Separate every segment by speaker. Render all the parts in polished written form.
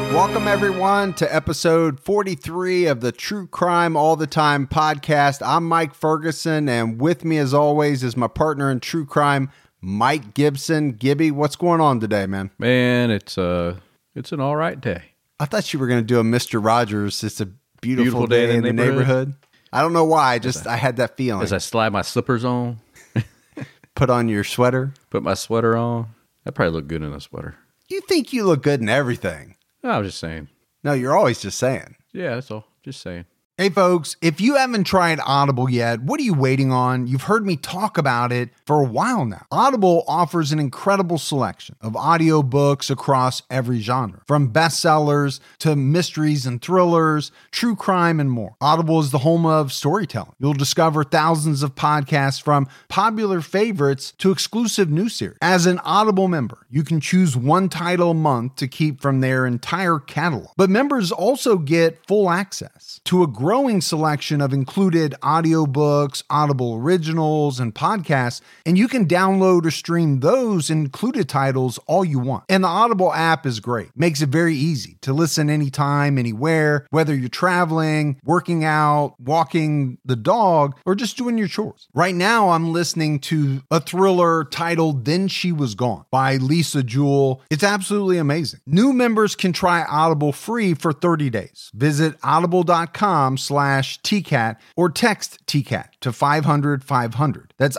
Speaker 1: Welcome, everyone, to episode 43 of the True Crime All the Time podcast. I'm Mike Ferguson, and with me, as always, is my partner in true crime, Mike Gibson. Gibby, what's going on today, man?
Speaker 2: Man, it's an all right day.
Speaker 1: I thought you were going to do a Mr. Rogers. It's a beautiful day in the neighborhood. I don't know why. I had that feeling.
Speaker 2: As I slide my slippers on,
Speaker 1: put on your sweater.
Speaker 2: put my sweater on. I probably look good in a sweater.
Speaker 1: You think you look good in everything.
Speaker 2: No, I was just saying.
Speaker 1: No, you're always just saying.
Speaker 2: Yeah, that's all. Just saying.
Speaker 3: Hey folks, if you haven't tried Audible yet, what are you waiting on? You've heard me talk about it for a while now. Audible offers an incredible selection of audiobooks across every genre, from bestsellers to mysteries and thrillers, true crime, and more. Audible is the home of storytelling. You'll discover thousands of podcasts from popular favorites to exclusive new series. As an Audible member, you can choose one title a month to keep from their entire catalog. But members also get full access to a growing selection of included audiobooks, Audible originals, and podcasts, and you can download or stream those included titles all you want. And the Audible app is great. Makes it very easy to listen anytime, anywhere, whether you're traveling, working out, walking the dog, or just doing your chores. Right now, I'm listening to a thriller titled Then She Was Gone by Lisa Jewell. It's absolutely amazing. New members can try Audible free for 30 days. Visit audible.com/TCAT or text TCAT to 500-500. That's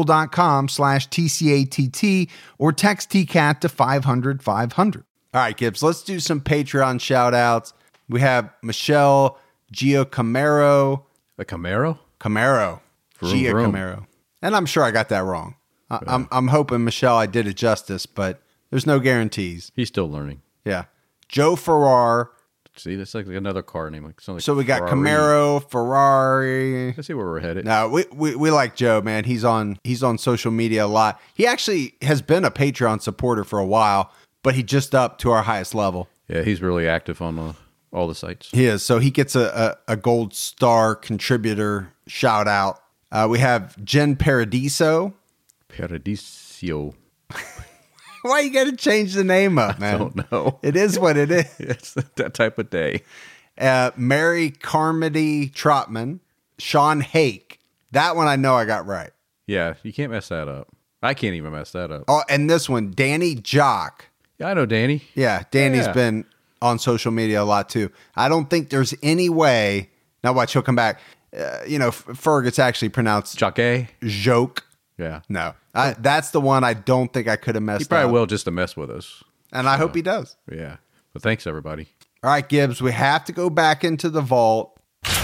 Speaker 3: audible.com/TCATT or text TCAT to 500-500.
Speaker 1: All right, Gibbs, let's do some Patreon shout outs. We have Michelle Giacamaro.
Speaker 2: A Camaro?
Speaker 1: Camaro.
Speaker 2: Vroom,
Speaker 1: Giacamaro. And I'm sure I got that wrong. I'm hoping, Michelle, I did it justice, but there's no guarantees.
Speaker 2: He's still learning.
Speaker 1: Yeah. Joe Farrar.
Speaker 2: See, that's like another car name.
Speaker 1: So we got Camaro, Ferrari.
Speaker 2: Let's see where we're headed.
Speaker 1: No, we like Joe, man. He's on social media a lot. He actually has been a Patreon supporter for a while, but he just up to our highest level.
Speaker 2: Yeah, he's really active on all the sites.
Speaker 1: He is. So he gets a gold star contributor shout out. We have Jen Paradiso.
Speaker 2: Paradiso.
Speaker 1: Why you got to change the name up, man?
Speaker 2: I don't know.
Speaker 1: It is what it is.
Speaker 2: It's that type of day.
Speaker 1: Mary Carmody Trotman. Sean Hake. That one I know I got right.
Speaker 2: Yeah, you can't mess that up. I can't even mess that up.
Speaker 1: Oh, and this one, Danny Jock.
Speaker 2: Yeah, I know Danny.
Speaker 1: Yeah, Danny's been on social media a lot too. I don't think there's any way. Now watch, he'll come back. Ferg, it's actually pronounced
Speaker 2: Jockey.
Speaker 1: Joke.
Speaker 2: Yeah.
Speaker 1: No, that's the one I don't think I could have messed up.
Speaker 2: He probably will just to mess with us.
Speaker 1: And I hope he does.
Speaker 2: Yeah. But thanks, everybody.
Speaker 1: All right, Gibbs, we have to go back into the vault.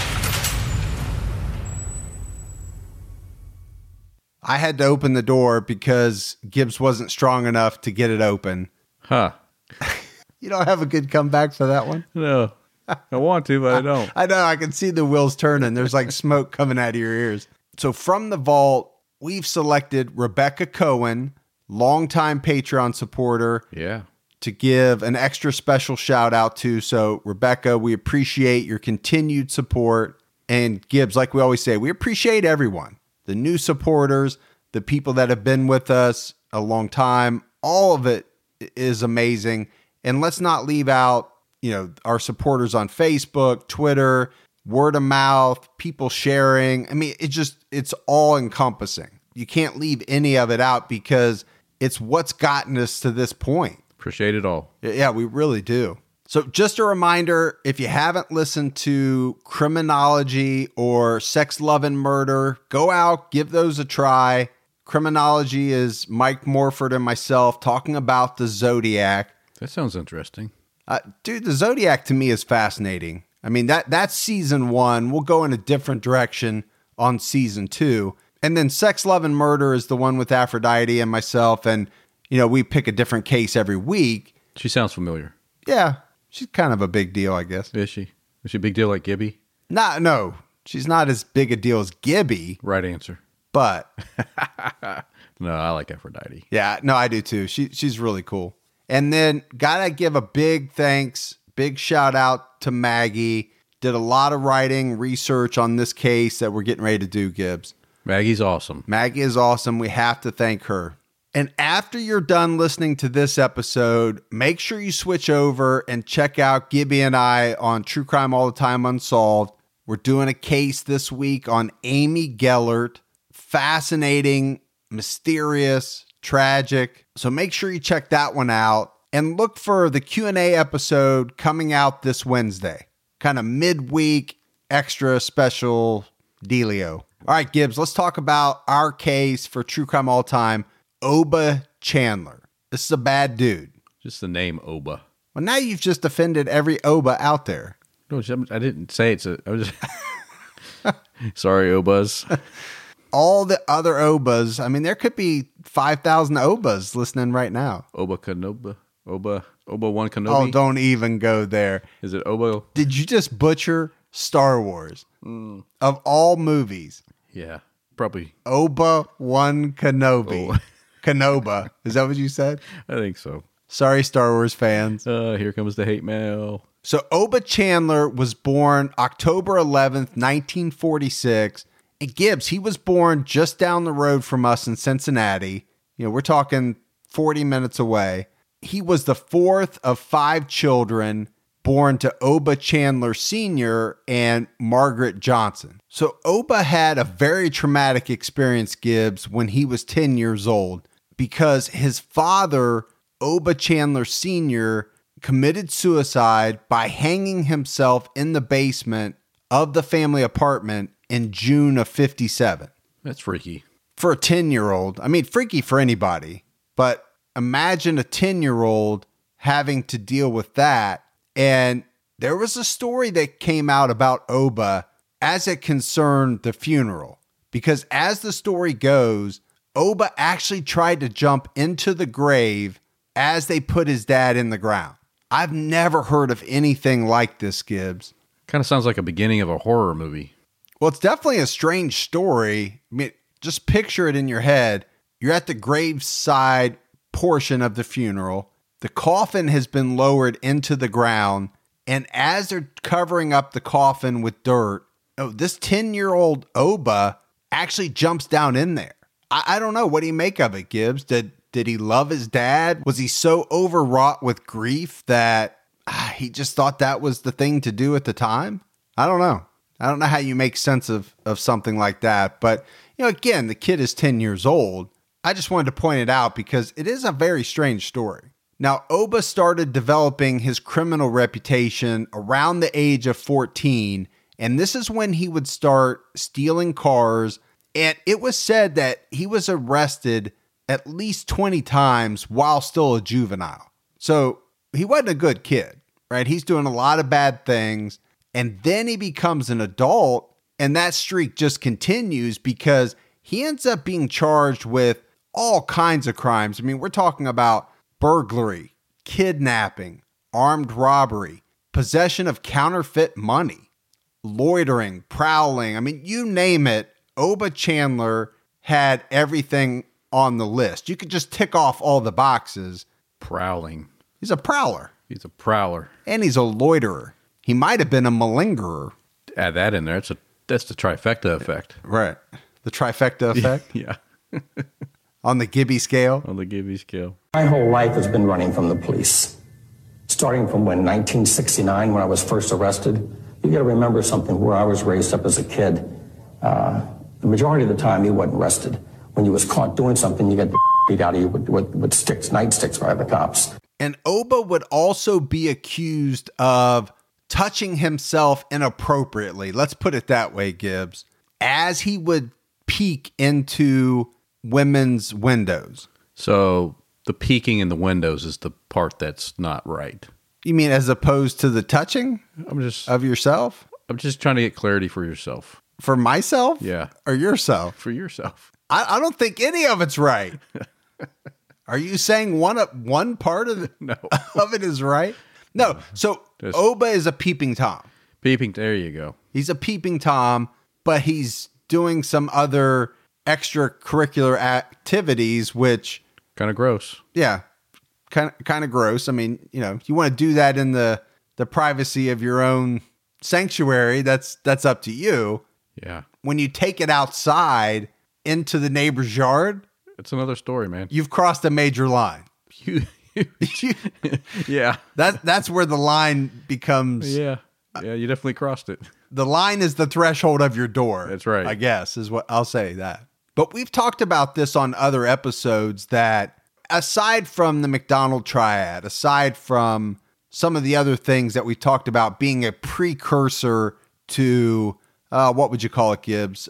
Speaker 1: I had to open the door because Gibbs wasn't strong enough to get it open.
Speaker 2: Huh.
Speaker 1: You don't have a good comeback for that one?
Speaker 2: No. I want to, but I don't.
Speaker 1: I know. I can see the wheels turning. There's like smoke coming out of your ears. So from the vault, we've selected Rebecca Cohen, longtime Patreon supporter,
Speaker 2: Yeah.
Speaker 1: to give an extra special shout out to. So, Rebecca, we appreciate your continued support. And Gibbs, like we always say, we appreciate everyone. The new supporters, the people that have been with us a long time. All of it is amazing. And let's not leave out, our supporters on Facebook, Twitter, word of mouth, people sharing. I mean, it's all encompassing. You can't leave any of it out because it's what's gotten us to this point.
Speaker 2: Appreciate it all.
Speaker 1: Yeah, we really do. So just a reminder, if you haven't listened to Criminology or Sex, Love, and Murder, go out, give those a try. Criminology is Mike Morford and myself talking about the Zodiac.
Speaker 2: That sounds interesting.
Speaker 1: Dude, the Zodiac to me is fascinating. I mean, that's season 1. We'll go in a different direction on season 2. And then Sex, Love, and Murder is the one with Aphrodite and myself. And, we pick a different case every week.
Speaker 2: She sounds familiar.
Speaker 1: Yeah. She's kind of a big deal, I guess.
Speaker 2: Is she? Is she a big deal like Gibby?
Speaker 1: No. She's not as big a deal as Gibby.
Speaker 2: Right answer.
Speaker 1: But.
Speaker 2: No, I like Aphrodite.
Speaker 1: Yeah, no, I do too. She's really cool. And then gotta give a big thanks, big shout out to Maggie. Did a lot of writing, research on this case that we're getting ready to do, Gibbs.
Speaker 2: Maggie's awesome.
Speaker 1: Maggie is awesome. We have to thank her. And after you're done listening to this episode, make sure you switch over and check out Gibby and I on True Crime All the Time Unsolved. We're doing a case this week on Amy Gellert. Fascinating, mysterious, tragic. So make sure you check that one out and look for the Q&A episode coming out this Wednesday. Kind of midweek, extra special dealio. All right, Gibbs, let's talk about our case for True Crime All Time, Oba Chandler. This is a bad dude.
Speaker 2: Just the name Oba.
Speaker 1: Well, now you've just offended every Oba out there.
Speaker 2: No, I didn't say it's I was just sorry, Obas.
Speaker 1: All the other Obas. I mean, there could be 5,000 Obas listening right now.
Speaker 2: Oba Kenobi. Oba-Wan Kenobi.
Speaker 1: Oh, don't even go there.
Speaker 2: Is it Oba?
Speaker 1: Did you just butcher Star Wars? Of all movies.
Speaker 2: Yeah, probably.
Speaker 1: Oba-Wan Kenobi.
Speaker 2: Oh.
Speaker 1: Kenoba. Is that what you said?
Speaker 2: I think so.
Speaker 1: Sorry, Star Wars fans.
Speaker 2: Here comes the hate mail.
Speaker 1: So Oba Chandler was born October 11th, 1946. And Gibbs, he was born just down the road from us in Cincinnati. You know, we're talking 40 minutes away. He was the fourth of 5 children born to Oba Chandler Sr. and Margaret Johnson. So Oba had a very traumatic experience, Gibbs, when he was 10 years old because his father, Oba Chandler Sr., committed suicide by hanging himself in the basement of the family apartment in June of 57.
Speaker 2: That's freaky.
Speaker 1: For a 10-year-old. I mean, freaky for anybody. But imagine a 10-year-old having to deal with that. And there was a story that came out about Oba as it concerned the funeral. Because as the story goes, Oba actually tried to jump into the grave as they put his dad in the ground. I've never heard of anything like this, Gibbs.
Speaker 2: Kind of sounds like a beginning of a horror movie.
Speaker 1: Well, it's definitely a strange story. I mean, just picture it in your head. You're at the graveside portion of the funeral. The coffin has been lowered into the ground. And as they're covering up the coffin with dirt, this 10-year-old Oba actually jumps down in there. I don't know. What do you make of it, Gibbs? Did he love his dad? Was he so overwrought with grief that he just thought that was the thing to do at the time? I don't know. I don't know how you make sense of something like that. But, you know, again, the kid is 10 years old. I just wanted to point it out because it is a very strange story. Now, Oba started developing his criminal reputation around the age of 14. And this is when he would start stealing cars. And it was said that he was arrested at least 20 times while still a juvenile. So he wasn't a good kid, right? He's doing a lot of bad things. And then he becomes an adult, and that streak just continues because he ends up being charged with all kinds of crimes. I mean, we're talking about burglary, kidnapping, armed robbery, possession of counterfeit money, loitering, prowling. I mean, you name it, Oba Chandler had everything on the list. You could just tick off all the boxes.
Speaker 2: Prowling.
Speaker 1: He's a prowler.
Speaker 2: He's a prowler.
Speaker 1: And he's a loiterer. He might have been a malingerer.
Speaker 2: Add that in there. That's the trifecta effect.
Speaker 1: Right. The trifecta effect?
Speaker 2: Yeah.
Speaker 1: On the Gibby scale?
Speaker 2: On the Gibby scale.
Speaker 4: My whole life has been running from the police. Starting from 1969, when I was first arrested. You got to remember something, where I was raised up as a kid. The majority of the time, you wasn't arrested. When you was caught doing something, you got the beat out of you with sticks, nightsticks by the cops.
Speaker 1: And Oba would also be accused of touching himself inappropriately. Let's put it that way, Gibbs. As he would peek into women's windows.
Speaker 2: So the peeking in the windows is the part that's not right.
Speaker 1: You mean as opposed to the touching of yourself?
Speaker 2: I'm just trying to get clarity for yourself.
Speaker 1: For myself?
Speaker 2: Yeah.
Speaker 1: Or yourself?
Speaker 2: For yourself.
Speaker 1: I don't think any of it's right. Are you saying one part of it is right? No. So Oba is a peeping Tom.
Speaker 2: Peeping, there you go.
Speaker 1: He's a peeping Tom, but he's doing some other extracurricular activities, which
Speaker 2: kind of gross.
Speaker 1: Yeah, kind of gross. I mean, you know, you want to do that in the privacy of your own sanctuary. That's up to you.
Speaker 2: Yeah.
Speaker 1: When you take it outside into the neighbor's yard,
Speaker 2: It's another story, man.
Speaker 1: You've crossed a major line.
Speaker 2: Yeah.
Speaker 1: That's where the line becomes.
Speaker 2: Yeah. Yeah, you definitely crossed it.
Speaker 1: The line is the threshold of your door.
Speaker 2: That's right.
Speaker 1: I guess is what I'll say that. But we've talked about this on other episodes that aside from the McDonald triad, aside from some of the other things that we've talked about being a precursor to, what would you call it, Gibbs?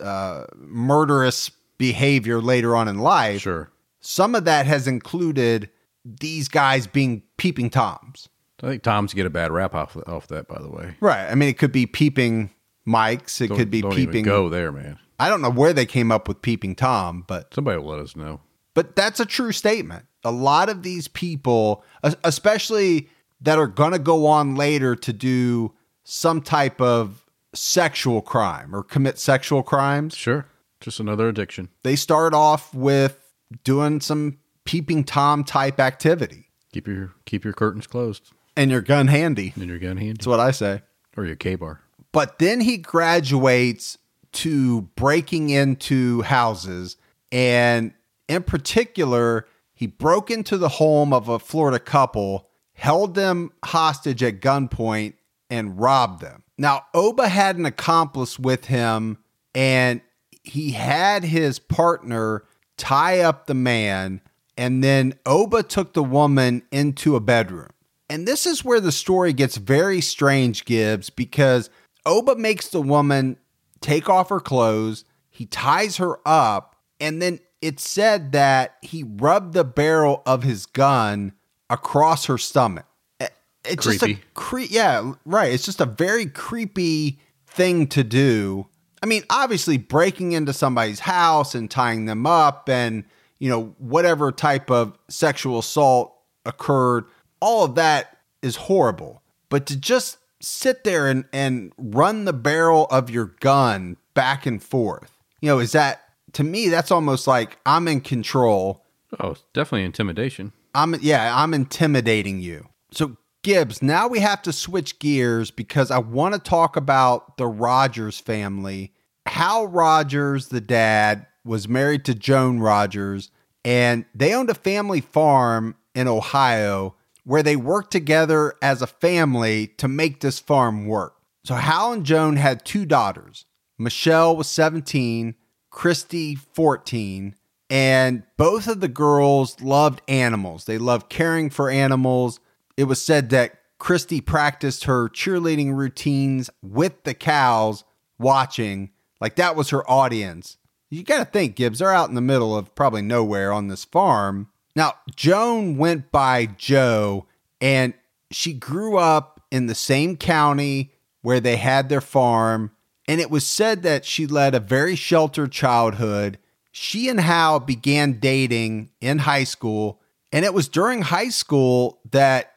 Speaker 1: Murderous behavior later on in life.
Speaker 2: Sure.
Speaker 1: Some of that has included these guys being peeping Toms.
Speaker 2: I think Toms get a bad rap off that, by the way.
Speaker 1: Right. I mean, it could be peeping Mikes. It could be
Speaker 2: don't
Speaker 1: peeping.
Speaker 2: Even go there, man.
Speaker 1: I don't know where they came up with peeping Tom, but
Speaker 2: Somebody will let us know.
Speaker 1: But that's a true statement. A lot of these people, especially that are going to go on later to do some type of sexual crime or commit sexual crimes,
Speaker 2: Sure. Just another addiction.
Speaker 1: they start off with doing some peeping Tom type activity.
Speaker 2: Keep your curtains closed
Speaker 1: And your gun handy.
Speaker 2: and your gun handy.
Speaker 1: That's what I say.
Speaker 2: Or your K-bar.
Speaker 1: But then he graduates to breaking into houses. And in particular, he broke into the home of a Florida couple, held them hostage at gunpoint, and robbed them. Now, Oba had an accomplice with him, and he had his partner tie up the man, and then Oba took the woman into a bedroom. And this is where the story gets very strange, Gibbs, because Oba makes the woman take off her clothes, he ties her up, and then it's said that he rubbed the barrel of his gun across her stomach. It's
Speaker 2: Creepy.
Speaker 1: just a yeah, right. It's just a very creepy thing to do. I mean, obviously breaking into somebody's house and tying them up and, whatever type of sexual assault occurred, all of that is horrible. But to just sit there and run the barrel of your gun back and forth, is that, to me, that's almost like I'm in control.
Speaker 2: Oh, it's definitely intimidation.
Speaker 1: I'm intimidating you. So Gibbs, now we have to switch gears because I want to talk about the Rogers family. Hal Rogers, the dad, was married to Joan Rogers, and they owned a family farm in Ohio where they worked together as a family to make this farm work. So Hal and Joan had two daughters. Michelle was 17, Christy 14, and both of the girls loved animals. They loved caring for animals. It was said that Christy practiced her cheerleading routines with the cows watching. Like that was her audience. You got to think, Gibbs, they're out in the middle of probably nowhere on this farm. Now, Joan went by Jo, and she grew up in the same county where they had their farm. And it was said that she led a very sheltered childhood. She and Hal began dating in high school. And it was during high school that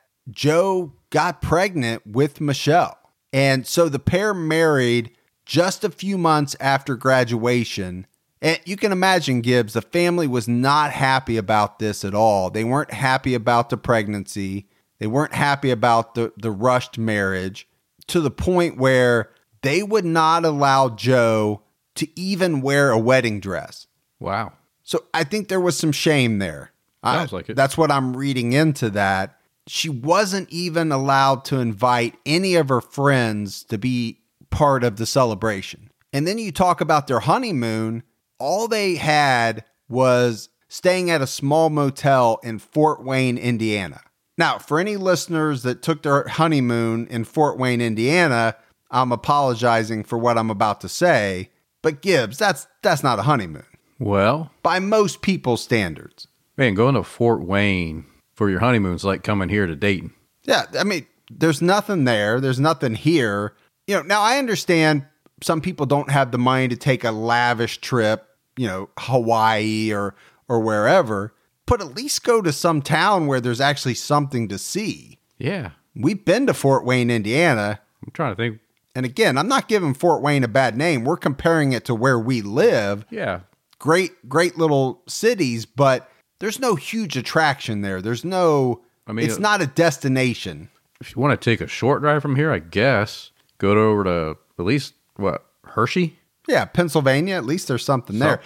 Speaker 1: Jo got pregnant with Michelle. And so the pair married just a few months after graduation. And you can imagine, Gibbs, the family was not happy about this at all. They weren't happy about the pregnancy. They weren't happy about the rushed marriage, to the point where they would not allow Jo to even wear a wedding dress.
Speaker 2: Wow.
Speaker 1: So I think there was some shame there.
Speaker 2: Sounds like it.
Speaker 1: That's what I'm reading into that. She wasn't even allowed to invite any of her friends to be part of the celebration. And then you talk about their honeymoon. All they had was staying at a small motel in Fort Wayne, Indiana. Now, for any listeners that took their honeymoon in Fort Wayne, Indiana, I'm apologizing for what I'm about to say, but Gibbs, that's not a honeymoon.
Speaker 2: Well,
Speaker 1: By most people's standards.
Speaker 2: man, going to Fort Wayne for your honeymoon's like coming here to Dayton.
Speaker 1: Yeah, I mean, there's nothing there. There's nothing here. Now I understand some people don't have the money to take a lavish trip, Hawaii or wherever, but at least go to some town where there's actually something to see.
Speaker 2: Yeah.
Speaker 1: We've been to Fort Wayne, Indiana.
Speaker 2: I'm trying to think.
Speaker 1: And again, I'm not giving Fort Wayne a bad name. We're comparing it to where we live.
Speaker 2: Yeah.
Speaker 1: Great little cities, but there's no huge attraction there. There's no, it's not a destination.
Speaker 2: If you want to take a short drive from here, I guess, go over to at least, Hershey?
Speaker 1: Yeah, Pennsylvania, at least there's something there.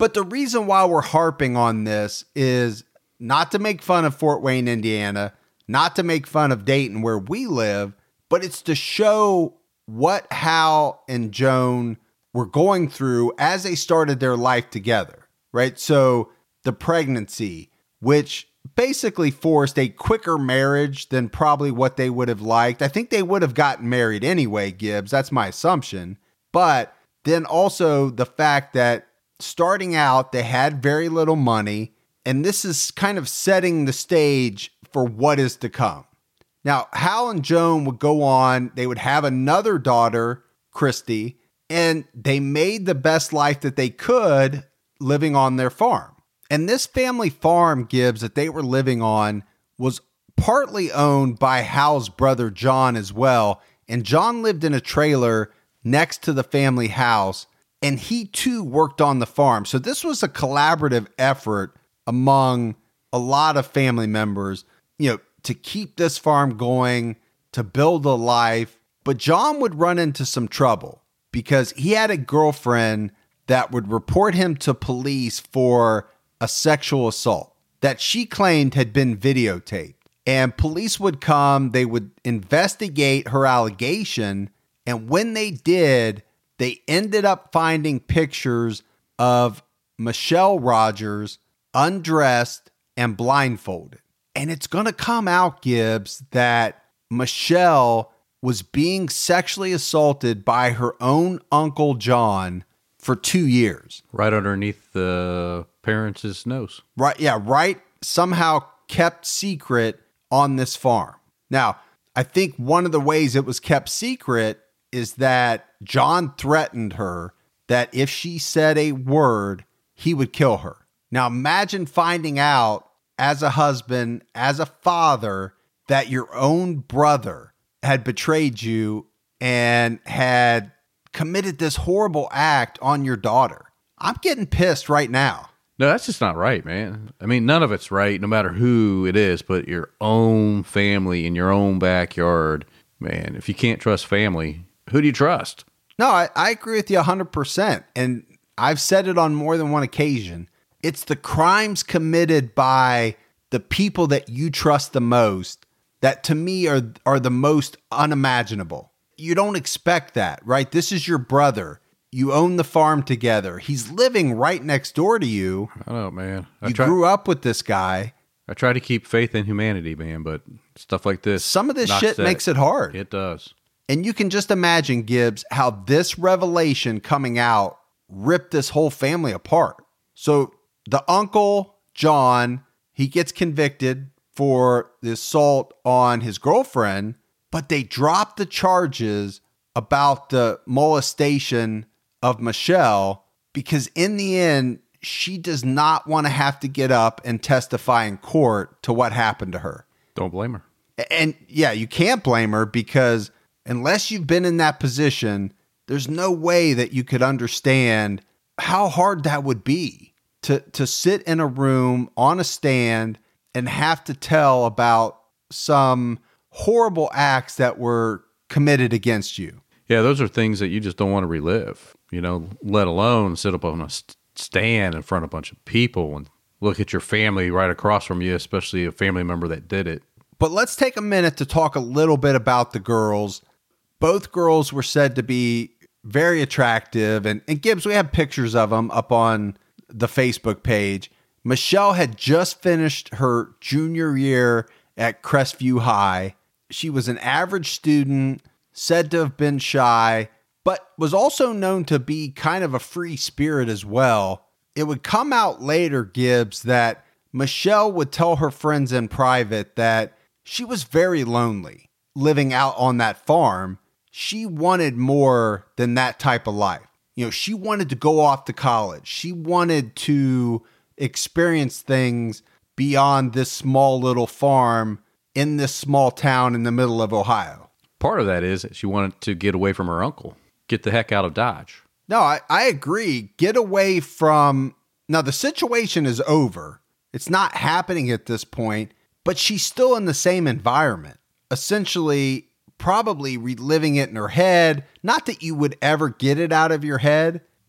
Speaker 1: But the reason why we're harping on this is not to make fun of Fort Wayne, Indiana, not to make fun of Dayton where we live, but it's to show what Hal and Joan were going through as they started their life together, right? So the pregnancy, which basically forced a quicker marriage than probably what they would have liked. I think they would have gotten married anyway, Gibbs. That's my assumption. But then also the fact that starting out, they had very little money, and this is kind of setting the stage for what is to come. Now, Hal and Joan would go on, they would have another daughter, Christy, and they made the best life that they could living on their farm. And this family farm, Gibbs, that they were living on was partly owned by Hal's brother, John, as well. And John lived in a trailer next to the family house, and he too worked on the farm. So this was a collaborative effort among a lot of family members, to keep this farm going, to build a life. But John would run into some trouble because he had a girlfriend that would report him to police for a sexual assault that she claimed had been videotaped. And police would come, they would investigate her allegation, and when they did, they ended up finding pictures of Michelle Rogers undressed and blindfolded. And it's going to come out, Gibbs, that Michelle was being sexually assaulted by her own Uncle John for 2 years.
Speaker 2: Right underneath the parents' nose.
Speaker 1: Right, yeah, right. Somehow kept secret on this farm. Now, I think one of the ways it was kept secret is that John threatened her that if she said a word, he would kill her. Now, imagine finding out as a husband, as a father, that your own brother had betrayed you and had committed this horrible act on your daughter. I'm getting pissed right now.
Speaker 2: No, that's just not right, man. I mean, none of it's right, no matter who it is, but your own family in your own backyard. Man, if you can't trust family, who do you trust?
Speaker 1: No, I agree with you 100%. And I've said it on more than one occasion. It's the crimes committed by the people that you trust the most that to me are the most unimaginable. You don't expect that, right? This is your brother. You own the farm together. He's living right next door to you.
Speaker 2: I don't know, man.
Speaker 1: You grew up with this guy.
Speaker 2: I try to keep faith in humanity, man, but stuff like this.
Speaker 1: Some of this shit makes it hard.
Speaker 2: It does.
Speaker 1: And you can just imagine, Gibbs, how this revelation coming out ripped this whole family apart. So the uncle, John, he gets convicted for the assault on his girlfriend, but they dropped the charges about the molestation of Michelle because in the end, she does not want to have to get up and testify in court to what happened to her.
Speaker 2: Don't blame her.
Speaker 1: And yeah, you can't blame her because unless you've been in that position, there's no way that you could understand how hard that would be to sit in a room on a stand and have to tell about some horrible acts that were committed against you.
Speaker 2: Yeah, those are things that you just don't want to relive, let alone sit up on a stand in front of a bunch of people and look at your family right across from you, especially a family member that did it.
Speaker 1: But let's take a minute to talk a little bit about the girls. Both girls were said to be very attractive. And Gibbs, we have pictures of them up on the Facebook page. Michelle had just finished her junior year at Crestview High. She was an average student, said to have been shy, but was also known to be kind of a free spirit as well. It would come out later, Gibbs, that Michelle would tell her friends in private that she was very lonely living out on that farm. She wanted more than that type of life. She wanted to go off to college. She wanted to experience things beyond this small little farm in this small town in the middle of Ohio.
Speaker 2: Part of that is that she wanted to get away from her uncle. Get the heck out of Dodge.
Speaker 1: No, I agree. Get away from... Now, the situation is over. It's not happening at this point, but she's still in the same environment. Essentially, probably reliving it in her head. Not that you would ever get it out of your head,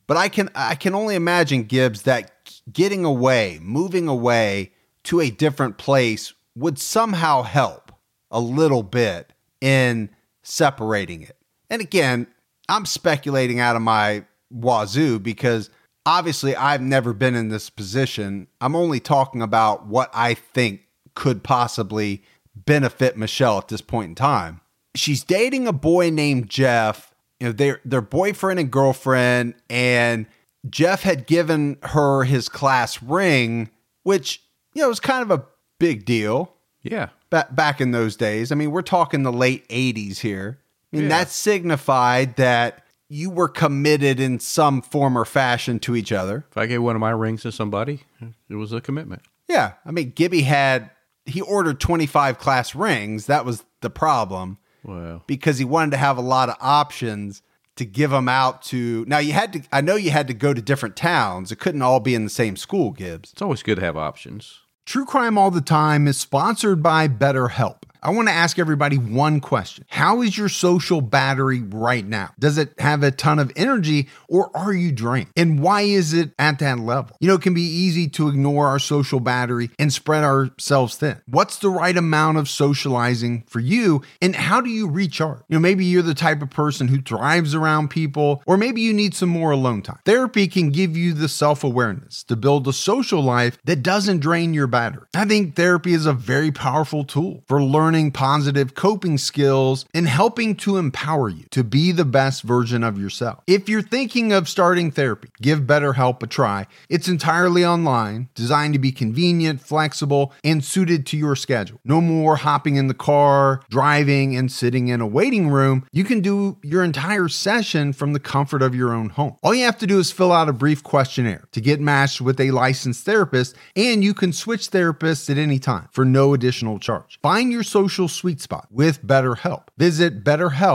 Speaker 1: But I can only imagine, Gibbs, that getting away, moving away to a different place would somehow help a little bit in separating it. And again, I'm speculating out of my wazoo because obviously I've never been in this position. I'm only talking about what I think could possibly benefit Michelle at this point in time. She's dating a boy named Jeff. You know, they're boyfriend and girlfriend, and Jeff had given her his class ring, which, you know, was kind of a big deal.
Speaker 2: Yeah.
Speaker 1: Back in those days. I mean, we're talking the late 80s here. I mean,
Speaker 2: Yeah.
Speaker 1: that signified that you were committed in some form or fashion to each other.
Speaker 2: If I gave one of my rings to somebody, it was a commitment.
Speaker 1: Yeah. I mean, Gibby he ordered 25 class rings. That was the problem.
Speaker 2: Well,
Speaker 1: Because he wanted to have a lot of options to give them out to. Now, I know you had to go to different towns. It couldn't all be in the same school, Gibbs.
Speaker 2: it's always good to have options.
Speaker 3: True Crime All the Time is sponsored by BetterHelp. I want to ask everybody one question. How is your social battery right now? Does it have a ton of energy, or are you drained? And why is it at that level? You know, it can be easy to ignore our social battery and spread ourselves thin. What's the right amount of socializing for you, and how do you recharge? You know, maybe you're the type of person who thrives around people, or maybe you need some more alone time. Therapy can give you the self-awareness to build a social life that doesn't drain your battery. I think therapy is a very powerful tool for learning positive coping skills and helping to empower you to be the best version of yourself. If you're thinking of starting therapy, give BetterHelp a try. It's entirely online, designed to be convenient, flexible, and suited to your schedule. No more hopping in the car, driving, and sitting in a waiting room. You can do your entire session from the comfort of your own home. All you have to do is fill out a brief questionnaire to get matched with a licensed therapist, and you can switch therapists at any time for no additional charge. Find your social sweet spot with BetterHelp. Visit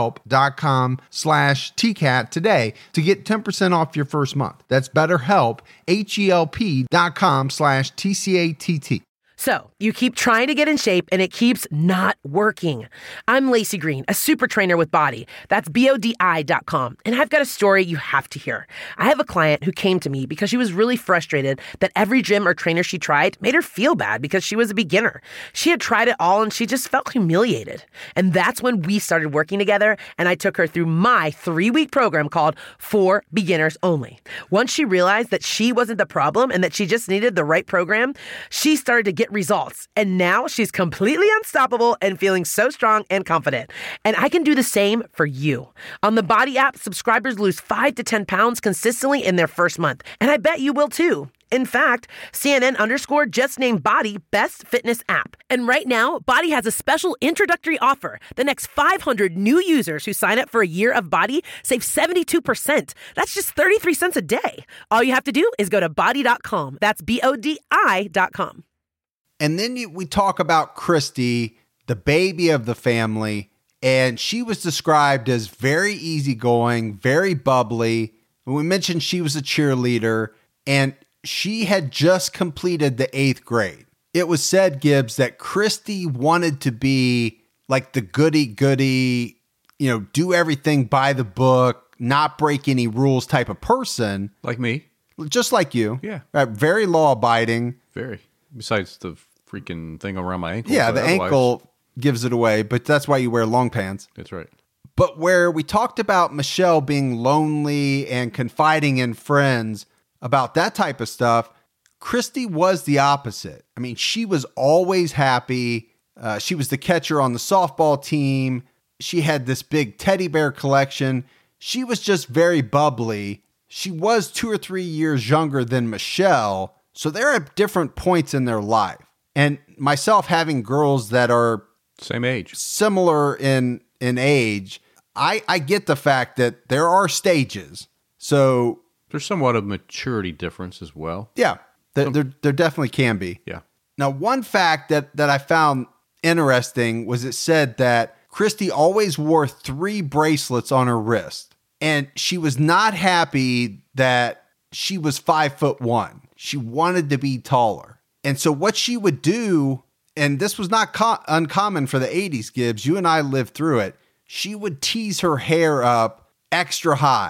Speaker 3: betterhelp.com/TCAT today to get 10% off your first month. That's BetterHelp, HELP.com/TCATT.
Speaker 5: So, you keep trying to get in shape and it keeps not working. I'm Lacey Green, a super trainer with Body. That's BODI.com. And I've got a story you have to hear. I have a client who came to me because she was really frustrated that every gym or trainer she tried made her feel bad because she was a beginner. She had tried it all and she just felt humiliated. And that's when we started working together, and I took her through my 3-week program called For Beginners Only. Once she realized that she wasn't the problem and that she just needed the right program, she started to get results. And now she's completely unstoppable and feeling so strong and confident. And I can do the same for you. On the Body app, subscribers lose 5 to 10 pounds consistently in their first month. And I bet you will too. In fact, CNN_ just named Body Best Fitness App. And right now, Body has a special introductory offer. The next 500 new users who sign up for a year of Body save 72%. That's just 33 cents a day. All you have to do is go to body.com. That's BODI.com.
Speaker 1: And then we talk about Christy, the baby of the family, and she was described as very easygoing, very bubbly. We mentioned she was a cheerleader, and she had just completed the 8th grade. It was said, Gibbs, that Christy wanted to be like the goody-goody, you know, do everything by the book, not break any rules type of person.
Speaker 2: Like me.
Speaker 1: Just like you.
Speaker 2: Yeah.
Speaker 1: Very law-abiding.
Speaker 2: Very. Besides the freaking thing around my ankle.
Speaker 1: Yeah,
Speaker 2: but
Speaker 1: the ankle gives it away, but that's why you wear long pants.
Speaker 2: That's right.
Speaker 1: But where we talked about Michelle being lonely and confiding in friends about that type of stuff, Christy was the opposite. I mean, she was always happy. She was the catcher on the softball team. She had this big teddy bear collection. She was just very bubbly. She was 2 or 3 years younger than Michelle, so they're at different points in their life. And myself having girls that are
Speaker 2: Same age.
Speaker 1: similar in age, I get the fact that there are stages. So
Speaker 2: There's somewhat of maturity difference as well.
Speaker 1: yeah, there definitely can be.
Speaker 2: Yeah.
Speaker 1: Now, one fact that I found interesting was it said that Christy always wore 3 bracelets on her wrist, and she was not happy that she was 5'1". She wanted to be taller. And so what she would do, and this was not uncommon for the 80s, Gibbs, you and I lived through it. She would tease her hair up extra high,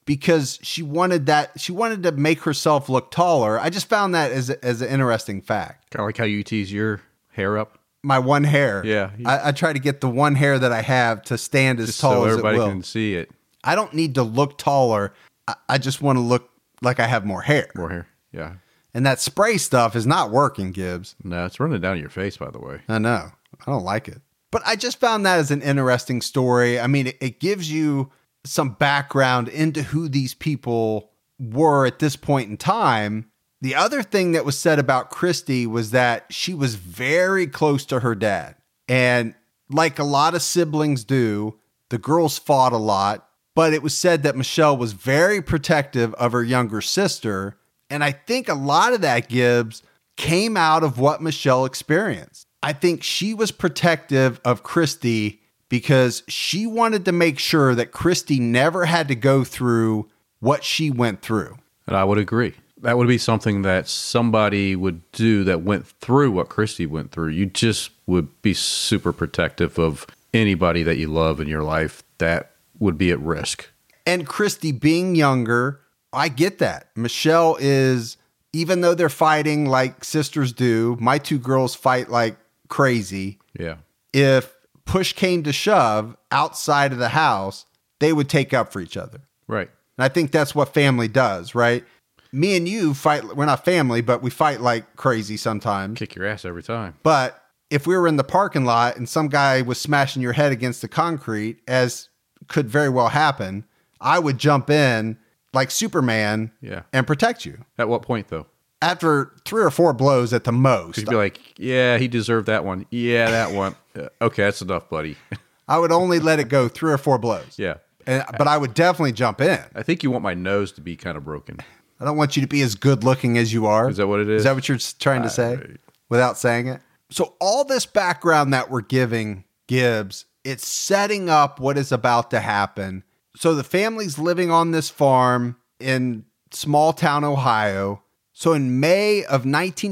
Speaker 1: because she wanted to make herself look taller. I just found that as an interesting fact.
Speaker 2: Kind of like how you tease your hair up.
Speaker 1: My one hair.
Speaker 2: Yeah.
Speaker 1: I try to get the one hair that I have to stand as
Speaker 2: Just
Speaker 1: tall
Speaker 2: so
Speaker 1: as
Speaker 2: everybody
Speaker 1: it will.
Speaker 2: can see it.
Speaker 1: I don't need to look taller. I just want to look like I have more hair.
Speaker 2: More hair. Yeah.
Speaker 1: And that spray stuff is not working, Gibbs.
Speaker 2: No, it's running down your face, by the way.
Speaker 1: I know. I don't like it. But I just found that as an interesting story. I mean, it gives you some background into who these people were at this point in time. The other thing that was said about Christy was that she was very close to her dad. And like a lot of siblings do, the girls fought a lot. But it was said that Michelle was very protective of her younger sister. And I think a lot of that, Gibbs, came out of what Michelle experienced. I think she was protective of Christy because she wanted to make sure that Christy never had to go through what she went through.
Speaker 2: And I would agree. That would be something that somebody would do that went through what Christy went through. You just would be super protective of anybody that you love in your life that would be at risk.
Speaker 1: And Christy being younger, I get that. Michelle is, even though they're fighting like sisters do, my two girls fight like crazy.
Speaker 2: Yeah.
Speaker 1: If push came to shove outside of the house, they would take up for each other.
Speaker 2: Right.
Speaker 1: And I think that's what family does, right? Me and you fight. We're not family, but we fight like crazy sometimes.
Speaker 2: Kick your ass every time.
Speaker 1: But if we were in the parking lot and some guy was smashing your head against the concrete, as could very well happen, I would jump in like Superman and protect you.
Speaker 2: At what point, though?
Speaker 1: After 3 or 4 blows at the most.
Speaker 2: You'd be like, yeah, he deserved that one. Yeah, that one. Okay, that's enough, buddy.
Speaker 1: I would only let it go 3 or 4 blows.
Speaker 2: Yeah.
Speaker 1: But I would definitely jump in.
Speaker 2: I think you want my nose to be kind of broken.
Speaker 1: I don't want you to be as good looking as you are.
Speaker 2: Is that what it is?
Speaker 1: Is that what you're trying to say without saying it? So all this background that we're giving Gibbs, it's setting up what is about to happen. So the family's living on this farm in small town Ohio. So in May of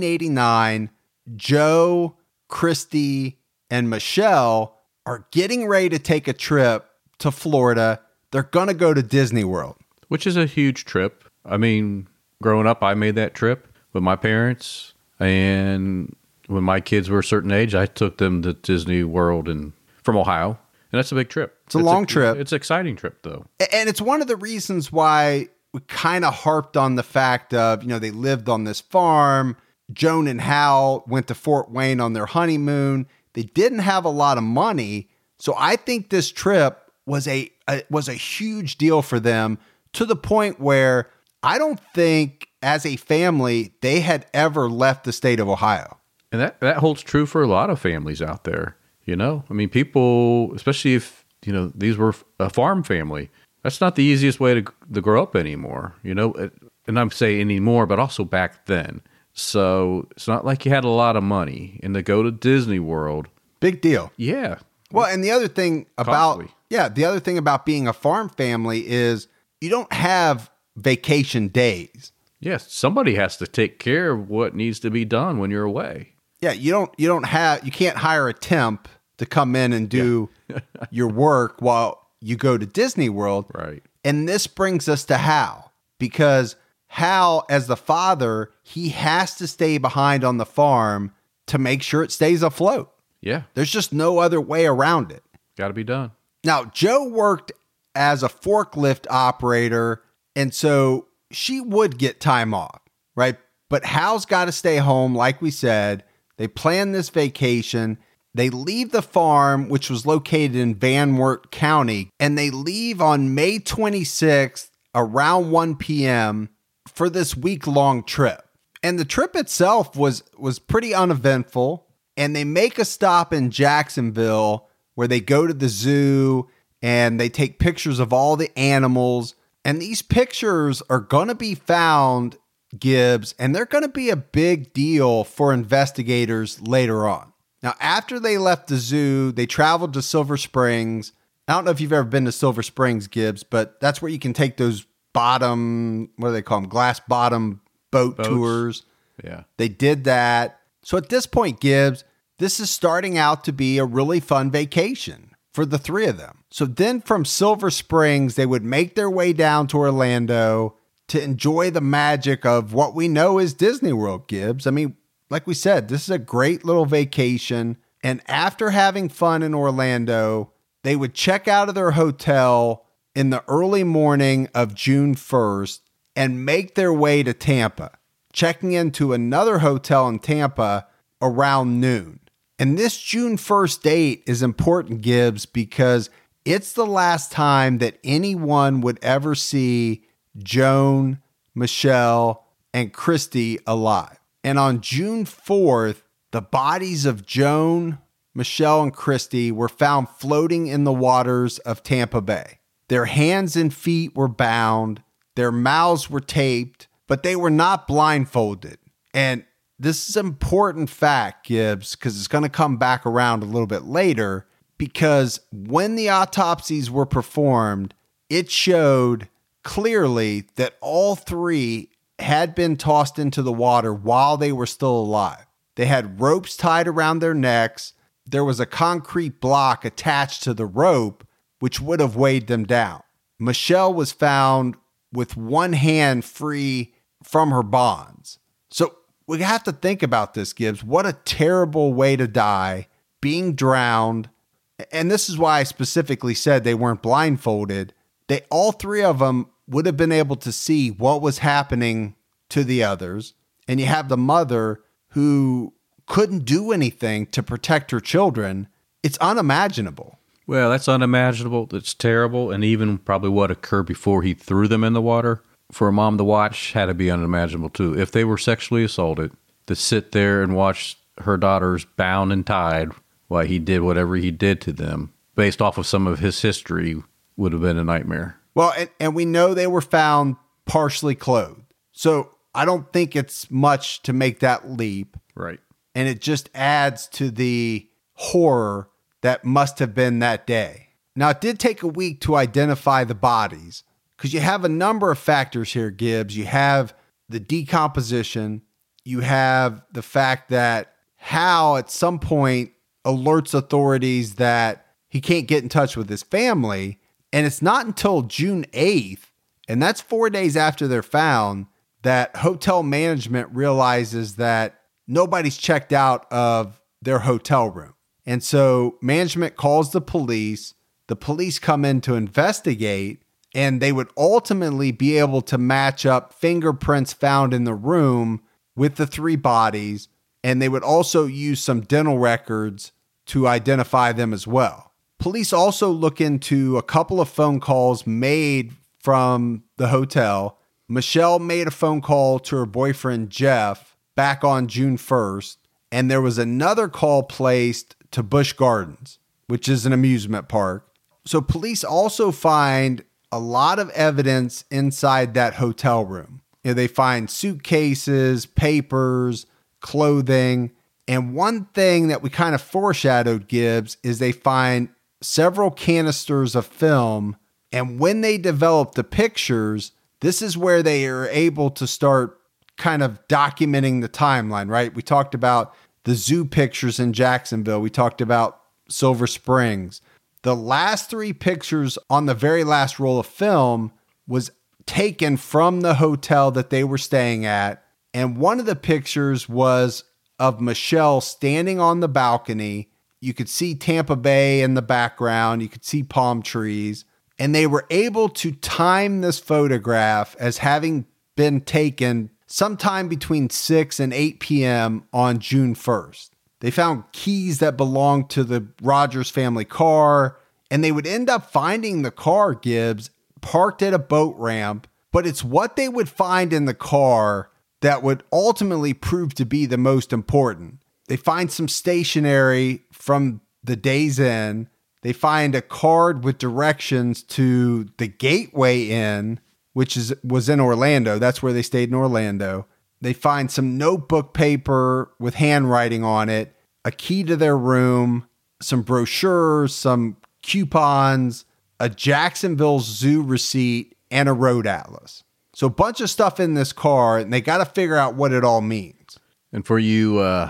Speaker 1: 1989, Joe, Christy, and Michelle are getting ready to take a trip to Florida. They're going to go to Disney World.
Speaker 2: Which is a huge trip. I mean, growing up, I made that trip with my parents. And when my kids were a certain age, I took them to Disney World from Ohio. And that's a big trip.
Speaker 1: It's a long trip.
Speaker 2: It's an exciting trip, though.
Speaker 1: And it's one of the reasons why we kind of harped on the fact of, they lived on this farm. Joan and Hal went to Fort Wayne on their honeymoon. They didn't have a lot of money. So I think this trip was a huge deal for them, to the point where I don't think as a family they had ever left the state of Ohio.
Speaker 2: And that holds true for a lot of families out there. I mean, people, especially if, these were a farm family, that's not the easiest way to grow up anymore, and I'm saying anymore, but also back then. So it's not like you had a lot of money, and to go to Disney World.
Speaker 1: Big deal.
Speaker 2: Yeah.
Speaker 1: Well, and the other thing about being a farm family is you don't have vacation days.
Speaker 2: Yes. Somebody has to take care of what needs to be done when you're away.
Speaker 1: Yeah, you can't hire a temp to come in and do your work while you go to Disney World.
Speaker 2: Right.
Speaker 1: And this brings us to Hal, because Hal, as the father, he has to stay behind on the farm to make sure it stays afloat.
Speaker 2: Yeah.
Speaker 1: There's just no other way around it.
Speaker 2: Got to be done.
Speaker 1: Now, Joe worked as a forklift operator, and so she would get time off, right? But Hal's got to stay home, like we said. They plan this vacation. They leave the farm, which was located in Van Wert County, and they leave on May 26th around 1 p.m. for this week-long trip. And the trip itself was pretty uneventful, and they make a stop in Jacksonville where they go to the zoo and they take pictures of all the animals. And these pictures are going to be found, Gibbs, and they're going to be a big deal for investigators later on. Now, after they left the zoo, they traveled to Silver Springs. I don't know if you've ever been to Silver Springs, Gibbs, but that's where you can take those bottom, what do they call them? Glass bottom boats. Tours.
Speaker 2: Yeah.
Speaker 1: They did that. So at this point, Gibbs, this is starting out to be a really fun vacation. for the three of them. So then from Silver Springs, they would make their way down to Orlando to enjoy the magic of what we know is Disney World, Gibbs. I mean, like we said, this is a great little vacation. And after having fun in Orlando, they would check out of their hotel in the early morning of June 1st and make their way to Tampa, checking into another hotel in Tampa around noon. And this June 1st date is important, Gibbs, because it's the last time that anyone would ever see Joan, Michelle, and Christy alive. And on June 4th, the bodies of Joan, Michelle, and Christy were found floating in the waters of Tampa Bay. Their hands and feet were bound, their mouths were taped, but they were not blindfolded. And this is an important fact, Gibbs, because it's going to come back around a little bit later, because when the autopsies were performed, it showed clearly that all three had been tossed into the water while they were still alive. They had ropes tied around their necks. There was a concrete block attached to the rope, which would have weighed them down. Michelle was found with one hand free from her bonds. So we have to think about this, Gibbs. What a terrible way to die, being drowned. And this is why I specifically said they weren't blindfolded. All three of them would have been able to see what was happening to the others. And you have the mother who couldn't do anything to protect her children. It's unimaginable.
Speaker 2: Well, that's unimaginable. It's terrible. And even probably what occurred before he threw them in the water for a mom to watch had to be unimaginable too. If they were sexually assaulted, to sit there and watch her daughters bound and tied while he did whatever he did to them based off of some of his history would have been a nightmare.
Speaker 1: Well, and we know they were found partially clothed. So I don't think it's much to make that leap.
Speaker 2: Right.
Speaker 1: And it just adds to the horror that must have been that day. Now, it did take a week to identify the bodies because you have a number of factors here, Gibbs. You have the decomposition. You have the fact that Hal at some point alerts authorities that he can't get in touch with his family. And it's not until June 8th, and that's 4 days after they're found, that hotel management realizes that nobody's checked out of their hotel room. And so management calls the police come in to investigate, and they would ultimately be able to match up fingerprints found in the room with the three bodies, and they would also use some dental records to identify them as well. Police also look into a couple of phone calls made from the hotel. Michelle made a phone call to her boyfriend, Jeff, back on June 1st, and there was another call placed to Busch Gardens, which is an amusement park. So police also find a lot of evidence inside that hotel room. They find suitcases, papers, clothing, and one thing that we kind of foreshadowed, Gibbs, is they find several canisters of film, and when they develop the pictures, this is where they are able to start kind of documenting the timeline, right? We talked about the zoo pictures in Jacksonville. We talked about Silver Springs. The last three pictures on the very last roll of film was taken from the hotel that they were staying at. And one of the pictures was of Michelle standing on the balcony. You could see Tampa Bay in the background. You could see palm trees. And they were able to time this photograph as having been taken sometime between 6 and 8 p.m. on June 1st. They found keys that belonged to the Rogers family car, and they would end up finding the car, Gibbs, parked at a boat ramp. But it's what they would find in the car that would ultimately prove to be the most important. They find some stationery from the Days Inn. They find a card with directions to the Gateway Inn, which was in Orlando. That's where they stayed in Orlando. They find some notebook paper with handwriting on it, a key to their room, some brochures, some coupons, a Jacksonville Zoo receipt, and a road atlas. So a bunch of stuff in this car, and they got to figure out what it all means.
Speaker 2: And for you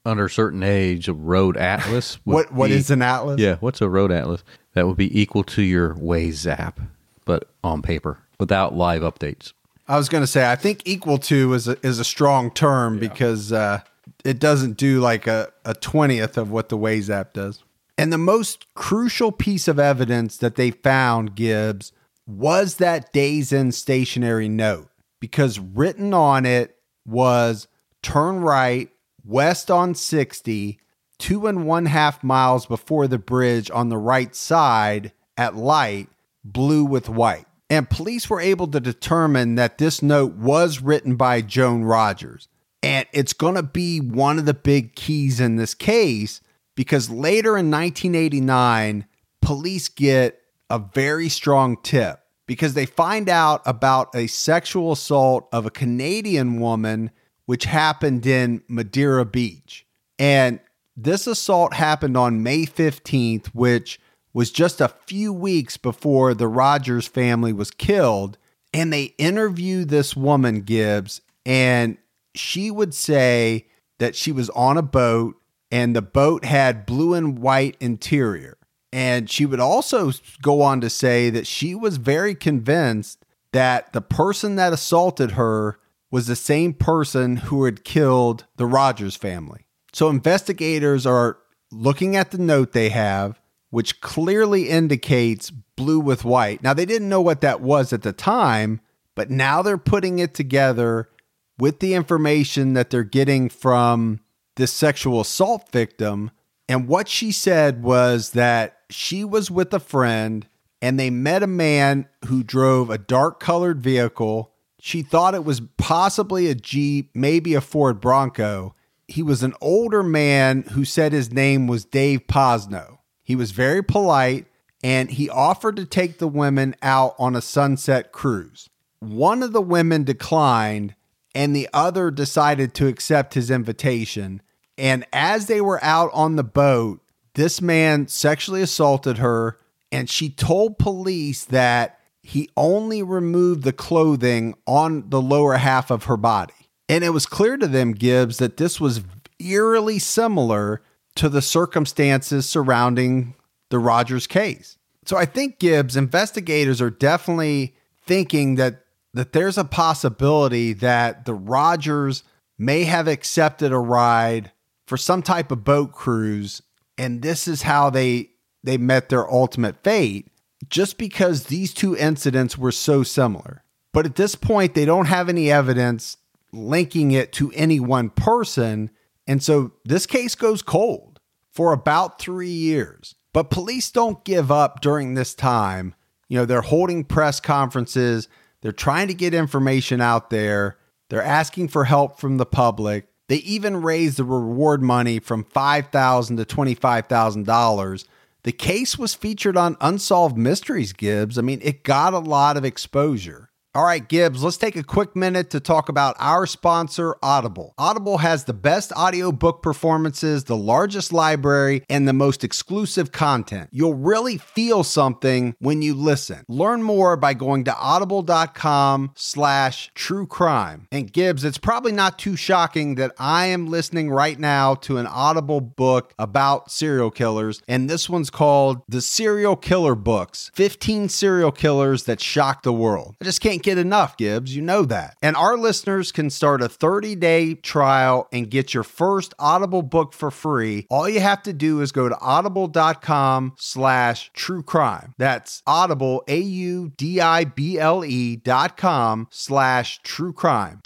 Speaker 2: under a certain age, a road atlas.
Speaker 1: What is an atlas?
Speaker 2: Yeah, what's a road atlas? That would be equal to your Waze app, but on paper, without live updates.
Speaker 1: I was going to say, I think equal to is a strong term because it doesn't do like a 20th of what the Waze app does. And the most crucial piece of evidence that they found, Gibbs, was that Days Inn stationary note, because written on it was turn right, west on 60, 2.5 miles before the bridge on the right side at light, blue with white. And police were able to determine that this note was written by Joan Rogers. And it's going to be one of the big keys in this case, because later in 1989, police get a very strong tip because they find out about a sexual assault of a Canadian woman, which happened in Madeira Beach. And this assault happened on May 15th, which was just a few weeks before the Rogers family was killed. And they interviewed this woman, Gibbs, and she would say that she was on a boat and the boat had blue and white interior. And she would also go on to say that she was very convinced that the person that assaulted her was the same person who had killed the Rogers family. So investigators are looking at the note they have, which clearly indicates blue with white. Now, they didn't know what that was at the time, but now they're putting it together with the information that they're getting from this sexual assault victim. And what she said was that she was with a friend and they met a man who drove a dark colored vehicle. She thought it was possibly a Jeep, maybe a Ford Bronco. He was an older man who said his name was Dave Posno. He was very polite and he offered to take the women out on a sunset cruise. One of the women declined and the other decided to accept his invitation. And as they were out on the boat, this man sexually assaulted her, and she told police that he only removed the clothing on the lower half of her body. And it was clear to them, Gibbs, that this was eerily similar to the circumstances surrounding the Rogers case. So I think, Gibbs, investigators are definitely thinking that there's a possibility that the Rogers may have accepted a ride for some type of boat cruise, and this is how they met their ultimate fate, just because these two incidents were so similar. But at this point, they don't have any evidence linking it to any one person, and so this case goes cold for about 3 years. But police don't give up during this time. You know, they're holding press conferences, they're trying to get information out there, they're asking for help from the public. They even raised the reward money from $5,000 to $25,000. The case was featured on Unsolved Mysteries, Gibbs. I mean, it got a lot of exposure. All right, Gibbs, let's take a quick minute to talk about our sponsor, Audible. Audible has the best audiobook performances, the largest library, and the most exclusive content. You'll really feel something when you listen. Learn more by going to audible.com/truecrime. And Gibbs, it's probably not too shocking that I am listening right now to an Audible book about serial killers, and this one's called The Serial Killer Books, 15 Serial Killers That Shocked the World. I just can't get enough, Gibbs. You know that. And our listeners can start a 30-day trial and get your first Audible book for free. All you have to do is go to audible.com/truecrime. That's Audible, AUDIBLE.com/truecrime.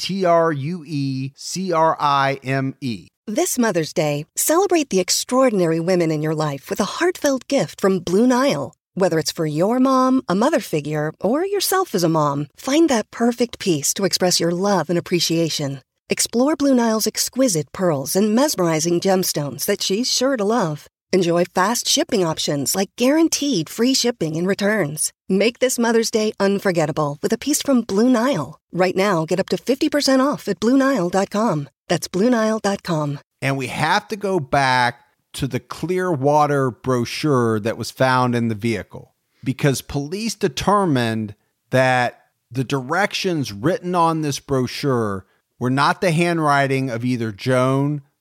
Speaker 1: TRUECRIME.
Speaker 6: This Mother's Day, celebrate the extraordinary women in your life with a heartfelt gift from Blue Nile. Whether it's for your mom, a mother figure, or yourself as a mom, find that perfect piece to express your love and appreciation. Explore Blue Nile's exquisite pearls and mesmerizing gemstones that she's sure to love. Enjoy fast shipping options like guaranteed free shipping and returns. Make this Mother's Day unforgettable with a piece from Blue Nile. Right now, get up to 50% off at BlueNile.com. That's BlueNile.com.
Speaker 1: And we have to go back to the Clearwater brochure that was found in the vehicle, because police determined that the directions written on this brochure were not the handwriting of either Joan,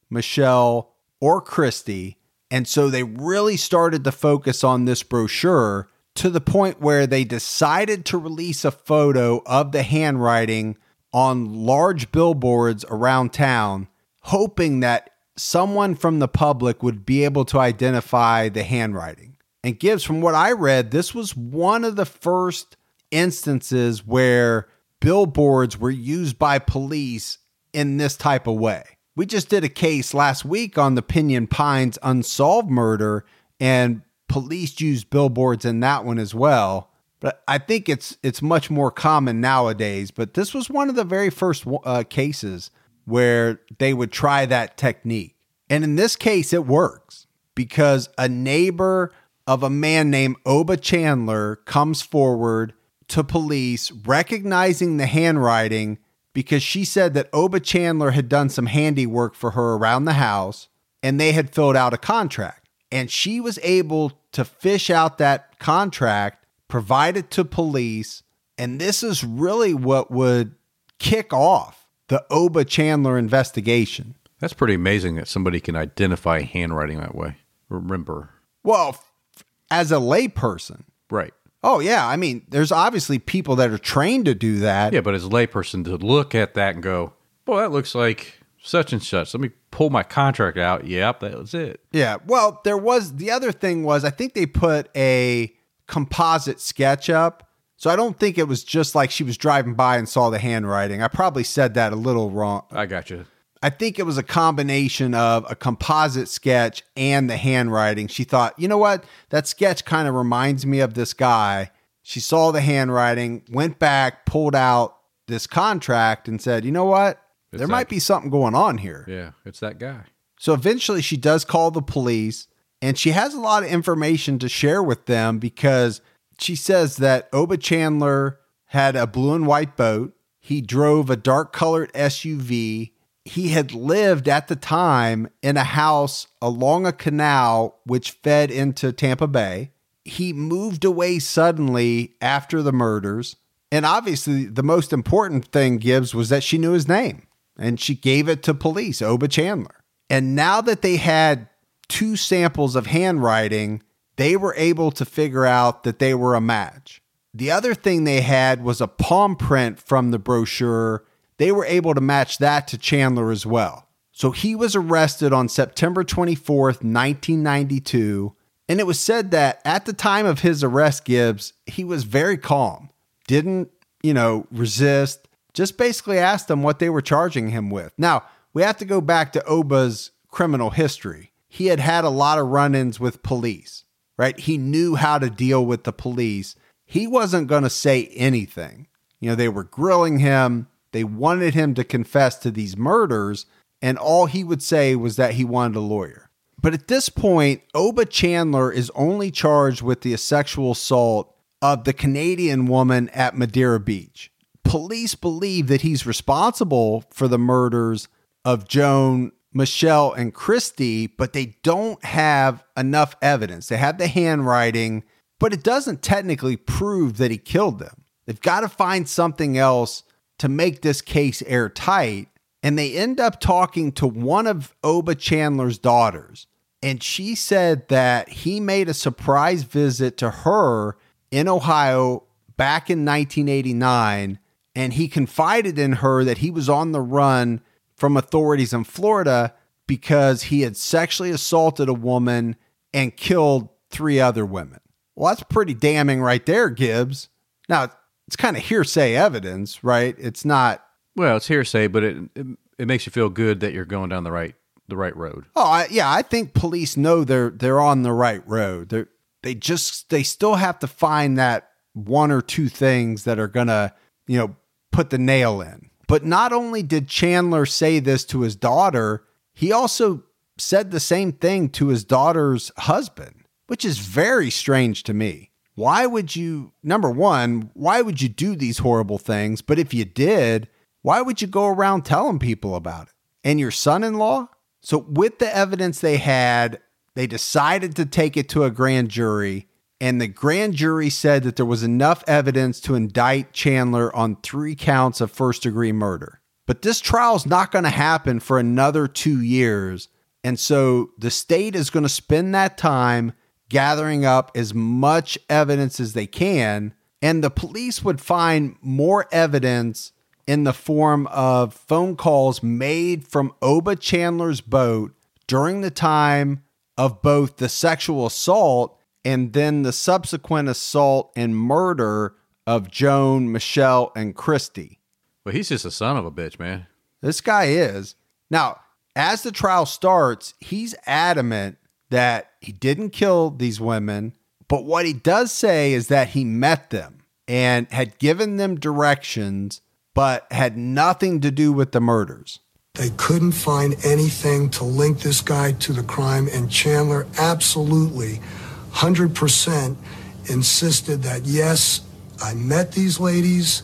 Speaker 1: Michelle, or Christy. And so they really started to focus on this brochure to the point where they decided to release a photo of the handwriting on large billboards around town, hoping that someone from the public would be able to identify the handwriting. And Gibbs, from what I read, this was one of the first instances where billboards were used by police in this type of way. We just did a case last week on the Pinyon Pines unsolved murder, and police used billboards in that one as well. But I think it's much more common nowadays. But this was one of the very first cases where they would try that technique. And in this case, it works because a neighbor of a man named Oba Chandler comes forward to police recognizing the handwriting because she said that Oba Chandler had done some handiwork for her around the house and they had filled out a contract. And she was able to fish out that contract, provide it to police, and this is really what would kick off the Oba Chandler investigation.
Speaker 2: That's pretty amazing that somebody can identify handwriting that way. Remember.
Speaker 1: Well, as a layperson.
Speaker 2: Right.
Speaker 1: Oh, yeah. I mean, there's obviously people that are trained to do that.
Speaker 2: Yeah, but as a layperson to look at that and go, well, that looks like such and such. Let me pull my contract out. Yep, that was it.
Speaker 1: Yeah. Well, the other thing was, I think they put a composite sketch up. So I don't think it was just like she was driving by and saw the handwriting. I probably said that a little wrong.
Speaker 2: I got you.
Speaker 1: I think it was a combination of a composite sketch and the handwriting. She thought, you know what? That sketch kind of reminds me of this guy. She saw the handwriting, went back, pulled out this contract and said, you know what? There might be something going on here.
Speaker 2: Yeah, it's that guy.
Speaker 1: So eventually she does call the police and she has a lot of information to share with them because she says that Oba Chandler had a blue and white boat. He drove a dark colored SUV. He had lived at the time in a house along a canal which fed into Tampa Bay. He moved away suddenly after the murders. And obviously the most important thing, Gibbs, was that she knew his name and she gave it to police, Oba Chandler. And now that they had 2 samples of handwriting, they were able to figure out that they were a match. The other thing they had was a palm print from the brochure. They were able to match that to Chandler as well. So he was arrested on September 24th, 1992. And it was said that at the time of his arrest, Gibbs, he was very calm. Didn't, resist. Just basically asked them what they were charging him with. Now, we have to go back to Oba's criminal history. He had had a lot of run-ins with police, right? He knew how to deal with the police. He wasn't going to say anything. They were grilling him. They wanted him to confess to these murders, and all he would say was that he wanted a lawyer. But at this point, Oba Chandler is only charged with the sexual assault of the Canadian woman at Madeira Beach. Police believe that he's responsible for the murders of Joan, Michelle, and Christy, but they don't have enough evidence. They have the handwriting, but it doesn't technically prove that he killed them. They've got to find something else to make this case airtight. And they end up talking to one of Oba Chandler's daughters. And she said that he made a surprise visit to her in Ohio back in 1989. And he confided in her that he was on the run from authorities in Florida because he had sexually assaulted a woman and killed 3 other women. Well, that's pretty damning right there, Gibbs. Now, it's kind of hearsay evidence, right? It's not.
Speaker 2: Well, it's hearsay, but it makes you feel good that you're going down the right road.
Speaker 1: Oh, I think police know they're on the right road. They still have to find that 1 or 2 things that are gonna, put the nail in. But not only did Chandler say this to his daughter, he also said the same thing to his daughter's husband, which is very strange to me. Why would you, number one, why would you do these horrible things? But if you did, why would you go around telling people about it? And your son-in-law? So with the evidence they had, they decided to take it to a grand jury. And the grand jury said that there was enough evidence to indict Chandler on 3 counts of first-degree murder. But this trial's not going to happen for another 2 years. And so the state is going to spend that time gathering up as much evidence as they can. And the police would find more evidence in the form of phone calls made from Oba Chandler's boat during the time of both the sexual assault and then the subsequent assault and murder of Joan, Michelle, and Christy.
Speaker 2: Well, he's just a son of a bitch, man.
Speaker 1: This guy is. Now, as the trial starts, he's adamant that he didn't kill these women, but what he does say is that he met them and had given them directions, but had nothing to do with the murders.
Speaker 7: They couldn't find anything to link this guy to the crime, and Chandler absolutely, 100% insisted that, yes, I met these ladies,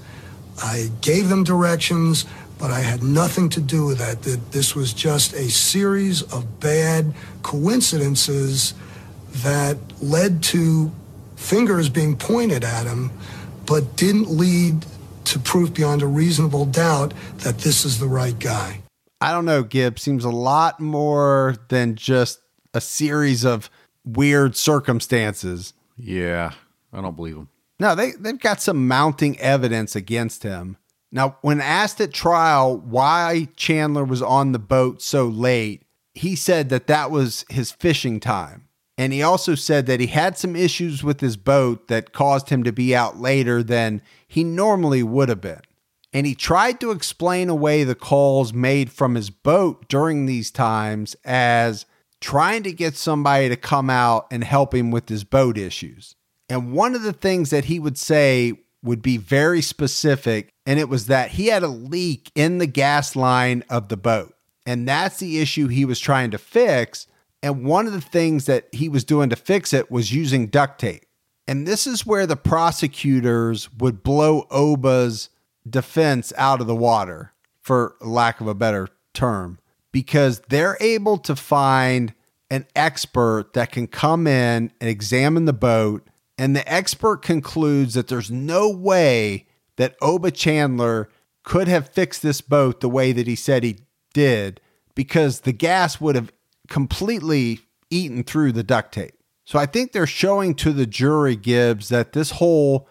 Speaker 7: I gave them directions, but I had nothing to do with that this was just a series of bad coincidences that led to fingers being pointed at him, but didn't lead to proof beyond a reasonable doubt that this is the right guy.
Speaker 1: I don't know, Gibbs. Seems a lot more than just a series of weird circumstances.
Speaker 2: Yeah, I don't believe him.
Speaker 1: No, they've got some mounting evidence against him. Now, when asked at trial why Chandler was on the boat so late, he said that was his fishing time. And he also said that he had some issues with his boat that caused him to be out later than he normally would have been. And he tried to explain away the calls made from his boat during these times as trying to get somebody to come out and help him with his boat issues. And one of the things that he would say would be very specific, and it was that he had a leak in the gas line of the boat. And that's the issue he was trying to fix. And one of the things that he was doing to fix it was using duct tape. And this is where the prosecutors would blow Oba's defense out of the water, for lack of a better term, because they're able to find an expert that can come in and examine the boat. And the expert concludes that there's no way that Oba Chandler could have fixed this boat the way that he said he did, because the gas would have completely eaten through the duct tape. So I think they're showing to the jury, Gibbs, that this whole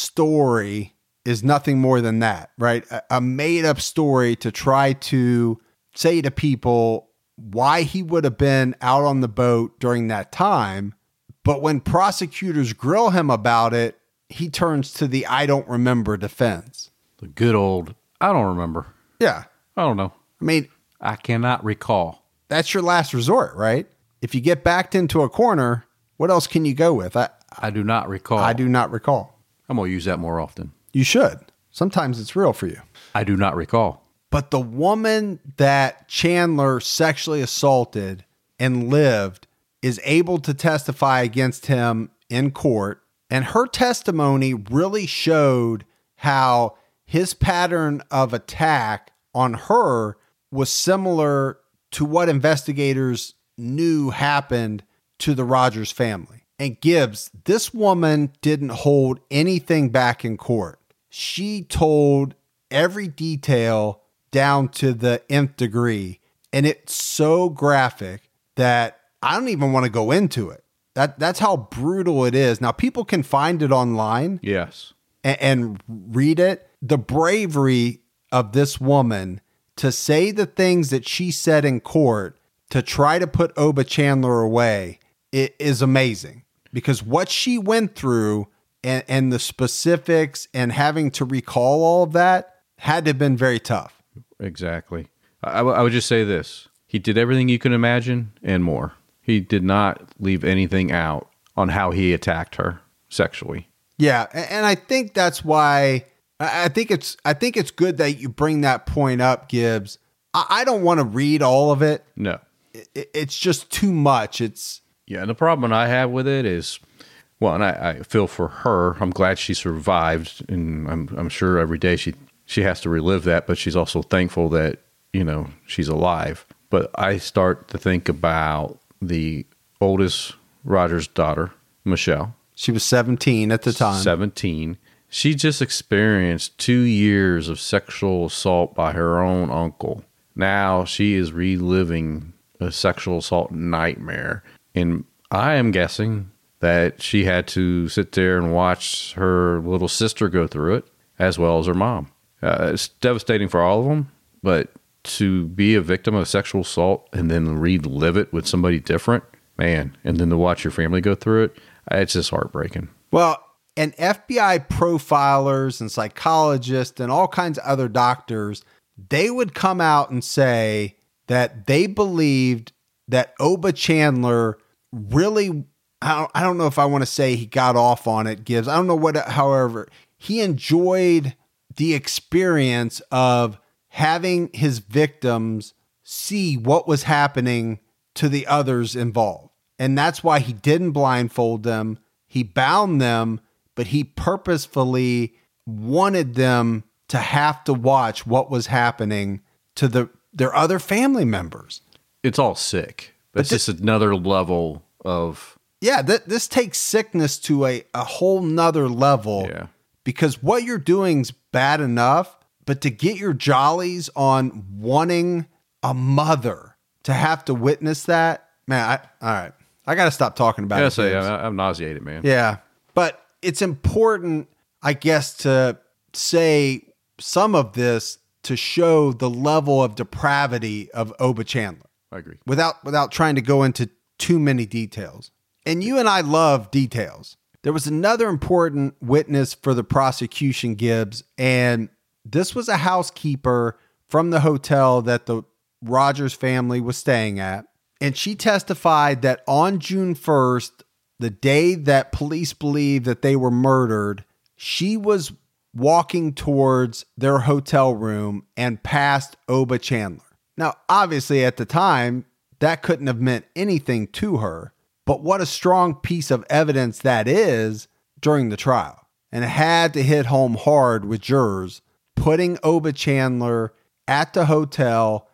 Speaker 1: story is nothing more than that, right? A made-up story to try to say to people why he would have been out on the boat during that time. But when prosecutors grill him about it, he turns to the I don't remember defense.
Speaker 2: The good old, I don't remember.
Speaker 1: Yeah.
Speaker 2: I don't know.
Speaker 1: I mean,
Speaker 2: I cannot recall.
Speaker 1: That's your last resort, right? If you get backed into a corner, what else can you go with?
Speaker 2: I do not recall.
Speaker 1: I do not recall.
Speaker 2: I'm going to use that more often.
Speaker 1: You should. Sometimes it's real for you.
Speaker 2: I do not recall.
Speaker 1: But the woman that Chandler sexually assaulted and lived is able to testify against him in court. And her testimony really showed how his pattern of attack on her was similar to what investigators knew happened to the Rogers family. And Gibbs, this woman didn't hold anything back in court. She told every detail down to the nth degree. And it's so graphic that I don't even want to go into it. That's how brutal it is. Now, people can find it online.
Speaker 2: Yes.
Speaker 1: And read it. The bravery of this woman to say the things that she said in court to try to put Oba Chandler away, it is amazing. Because what she went through and the specifics and having to recall all of that had to have been very tough.
Speaker 2: Exactly. I would just say this. He did everything you can imagine and more. He did not leave anything out on how he attacked her sexually.
Speaker 1: Yeah, and I think that's why I think it's good that you bring that point up, Gibbs. I don't want to read all of it.
Speaker 2: No.
Speaker 1: It's just too much.
Speaker 2: Yeah, and the problem I have with it is, well, and I feel for her. I'm glad she survived, and I'm sure every day she has to relive that, but she's also thankful that, she's alive. But I start to think about the oldest Rogers daughter, Michelle.
Speaker 1: She was 17 at the time.
Speaker 2: 17. She just experienced 2 years of sexual assault by her own uncle. Now she is reliving a sexual assault nightmare. And I am guessing that she had to sit there and watch her little sister go through it, as well as her mom. It's devastating for all of them, but to be a victim of sexual assault and then relive it with somebody different, man, and then to watch your family go through it, it's just heartbreaking.
Speaker 1: Well, and FBI profilers and psychologists and all kinds of other doctors, they would come out and say that they believed that Oba Chandler really, I don't know if I want to say he got off on it, Gibbs. I don't know what, however, he enjoyed the experience of having his victims see what was happening to the others involved. And that's why he didn't blindfold them. He bound them, but he purposefully wanted them to have to watch what was happening to their other family members.
Speaker 2: It's all sick. That's just another level of...
Speaker 1: Yeah, this takes sickness to a whole nother level.
Speaker 2: Yeah.
Speaker 1: Because what you're doing is bad enough, but to get your jollies on wanting a mother to have to witness that, man, all right. I got to stop talking about it.
Speaker 2: I'm nauseated, man.
Speaker 1: Yeah. But it's important, I guess, to say some of this to show the level of depravity of Oba Chandler.
Speaker 2: I agree.
Speaker 1: Without trying to go into too many details. And you and I love details. There was another important witness for the prosecution, Gibbs, and this was a housekeeper from the hotel that the Rogers family was staying at. And she testified that on June 1st, the day that police believed that they were murdered, she was walking towards their hotel room and passed Oba Chandler. Now, obviously at the time, that couldn't have meant anything to her, but what a strong piece of evidence that is during the trial. And it had to hit home hard with jurors, putting Oba Chandler at the hotel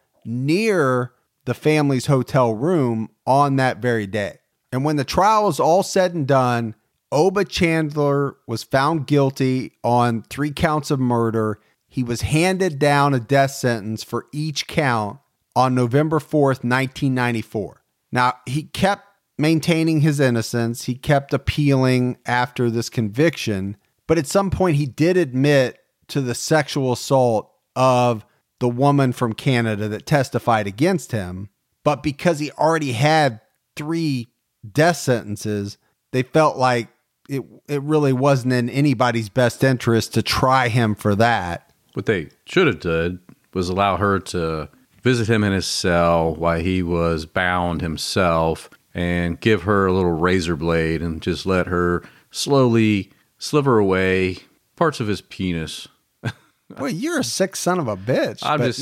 Speaker 1: near the family's hotel room on that very day. And when the trial was all said and done, Oba Chandler was found guilty on 3 counts of murder. He was handed down a death sentence for each count on November 4th, 1994. Now, he kept maintaining his innocence. He kept appealing after this conviction. But at some point, he did admit to the sexual assault of the woman from Canada that testified against him. But because he already had 3 death sentences, they felt like it really wasn't in anybody's best interest to try him for that.
Speaker 2: What they should have done was allow her to visit him in his cell while he was bound himself and give her a little razor blade and just let her slowly sliver away parts of his penis.
Speaker 1: Boy, you're a sick son of a bitch.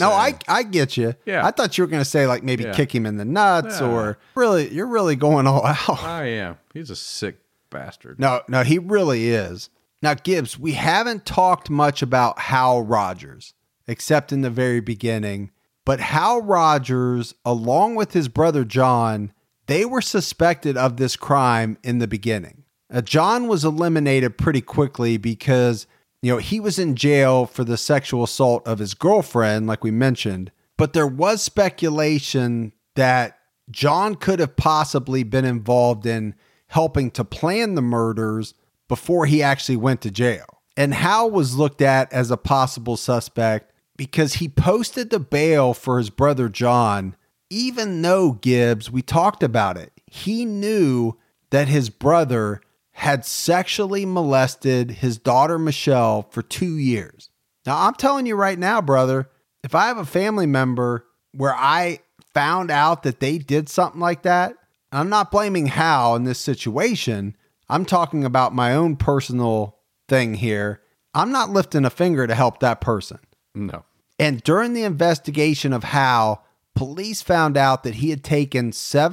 Speaker 1: I get you.
Speaker 2: Yeah.
Speaker 1: I thought you were going to say like maybe kick him in the nuts or really, you're really going all out.
Speaker 2: I am. He's a sick bastard.
Speaker 1: No, he really is. Now, Gibbs, we haven't talked much about Hal Rogers, except in the very beginning. But Hal Rogers, along with his brother John, they were suspected of this crime in the beginning. John was eliminated pretty quickly because, he was in jail for the sexual assault of his girlfriend, like we mentioned. But there was speculation that John could have possibly been involved in helping to plan the murders before he actually went to jail. And Hal was looked at as a possible suspect because he posted the bail for his brother John, even though, Gibbs, we talked about it. He knew that his brother had sexually molested his daughter Michelle for 2 years. Now, I'm telling you right now, brother, if I have a family member where I found out that they did something like that, I'm not blaming Hal in this situation. I'm talking about my own personal thing here. I'm not lifting a finger to help that person.
Speaker 2: No.
Speaker 1: And during the investigation of Hal, police found out that he had taken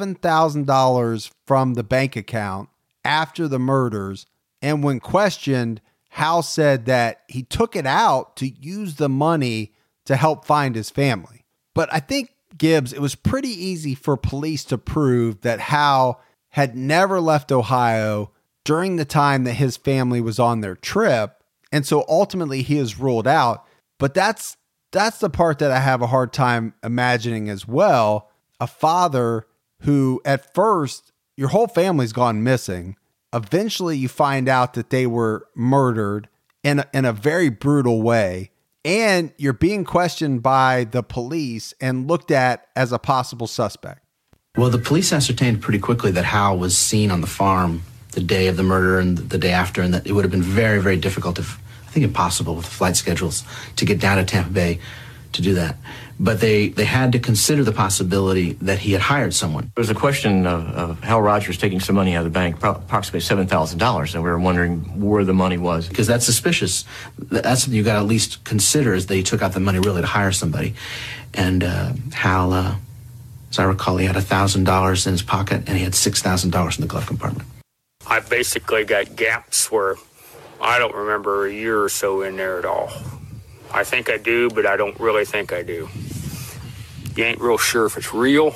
Speaker 1: $7,000 from the bank account after the murders. And when questioned, Hal said that he took it out to use the money to help find his family. But I think, Gibbs, it was pretty easy for police to prove that Hal had never left Ohio during the time that his family was on their trip. And so ultimately he is ruled out. But that's the part that I have a hard time imagining as well. A father who at first your whole family's gone missing. Eventually you find out that they were murdered in a very brutal way. And you're being questioned by the police and looked at as a possible suspect.
Speaker 8: Well, the police ascertained pretty quickly that Hal was seen on the farm the day of the murder and the day after, and that it would have been very, very difficult, I think impossible with flight schedules, to get down to Tampa Bay to do that. But they had to consider the possibility that he had hired someone.
Speaker 9: There was a question of Hal Rogers taking some money out of the bank, approximately $7,000, and we were wondering where the money was.
Speaker 8: Because that's suspicious. That's something you got to at least consider, is that he took out the money really to hire somebody. And Hal, as I recall, he had $1,000 in his pocket and he had $6,000 in the glove compartment.
Speaker 10: I basically got gaps where I don't remember a year or so in there at all. I think I do, but I don't really think I do. You ain't real sure if it's real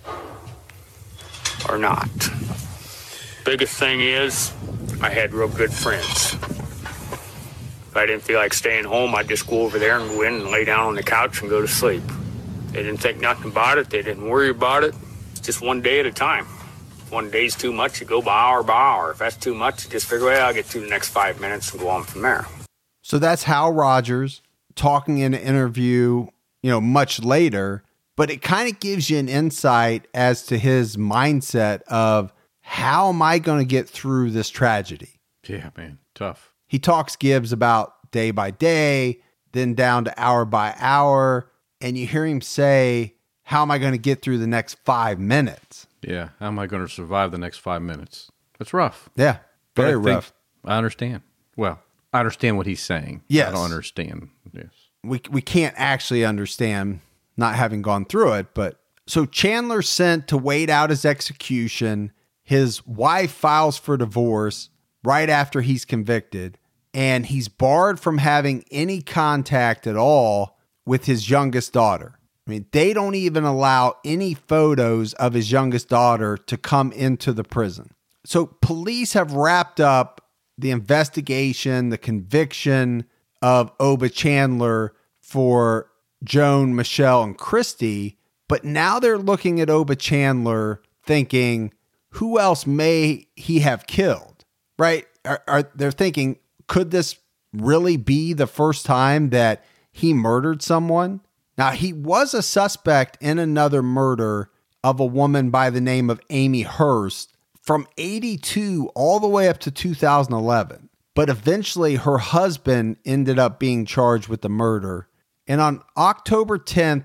Speaker 10: or not. Biggest thing is, I had real good friends. If I didn't feel like staying home, I'd just go over there and go in and lay down on the couch and go to sleep. They didn't think nothing about it. They didn't worry about it. It's just one day at a time. If one day's too much, you go by hour. If that's too much, you just figure, well, I'll get through the next 5 minutes and go on from there.
Speaker 1: So that's Hal Rogers talking in an interview, much later, but it kind of gives you an insight as to his mindset of how am I going to get through this tragedy?
Speaker 2: Yeah, man, tough.
Speaker 1: He talks Gibbs about day by day, then down to hour by hour, and you hear him say, how am I going to get through the next 5 minutes?
Speaker 2: Yeah, how am I going to survive the next 5 minutes? That's rough.
Speaker 1: Yeah, very rough.
Speaker 2: I understand. Well, I understand what he's saying.
Speaker 1: Yes.
Speaker 2: I don't understand. Yes.
Speaker 1: We can't actually understand, not having gone through it, but so Chandler's sent to wait out his execution. His wife files for divorce right after he's convicted, and he's barred from having any contact at all with his youngest daughter. I mean, they don't even allow any photos of his youngest daughter to come into the prison. So police have wrapped up the investigation, the conviction of Oba Chandler for Joan, Michelle, and Christy, but now they're looking at Oba Chandler thinking, who else may he have killed, right? They're thinking, could this really be the first time that he murdered someone? Now, he was a suspect in another murder of a woman by the name of Amy Hurst from 82 all the way up to 2011. But eventually her husband ended up being charged with the murder. And on October 10th,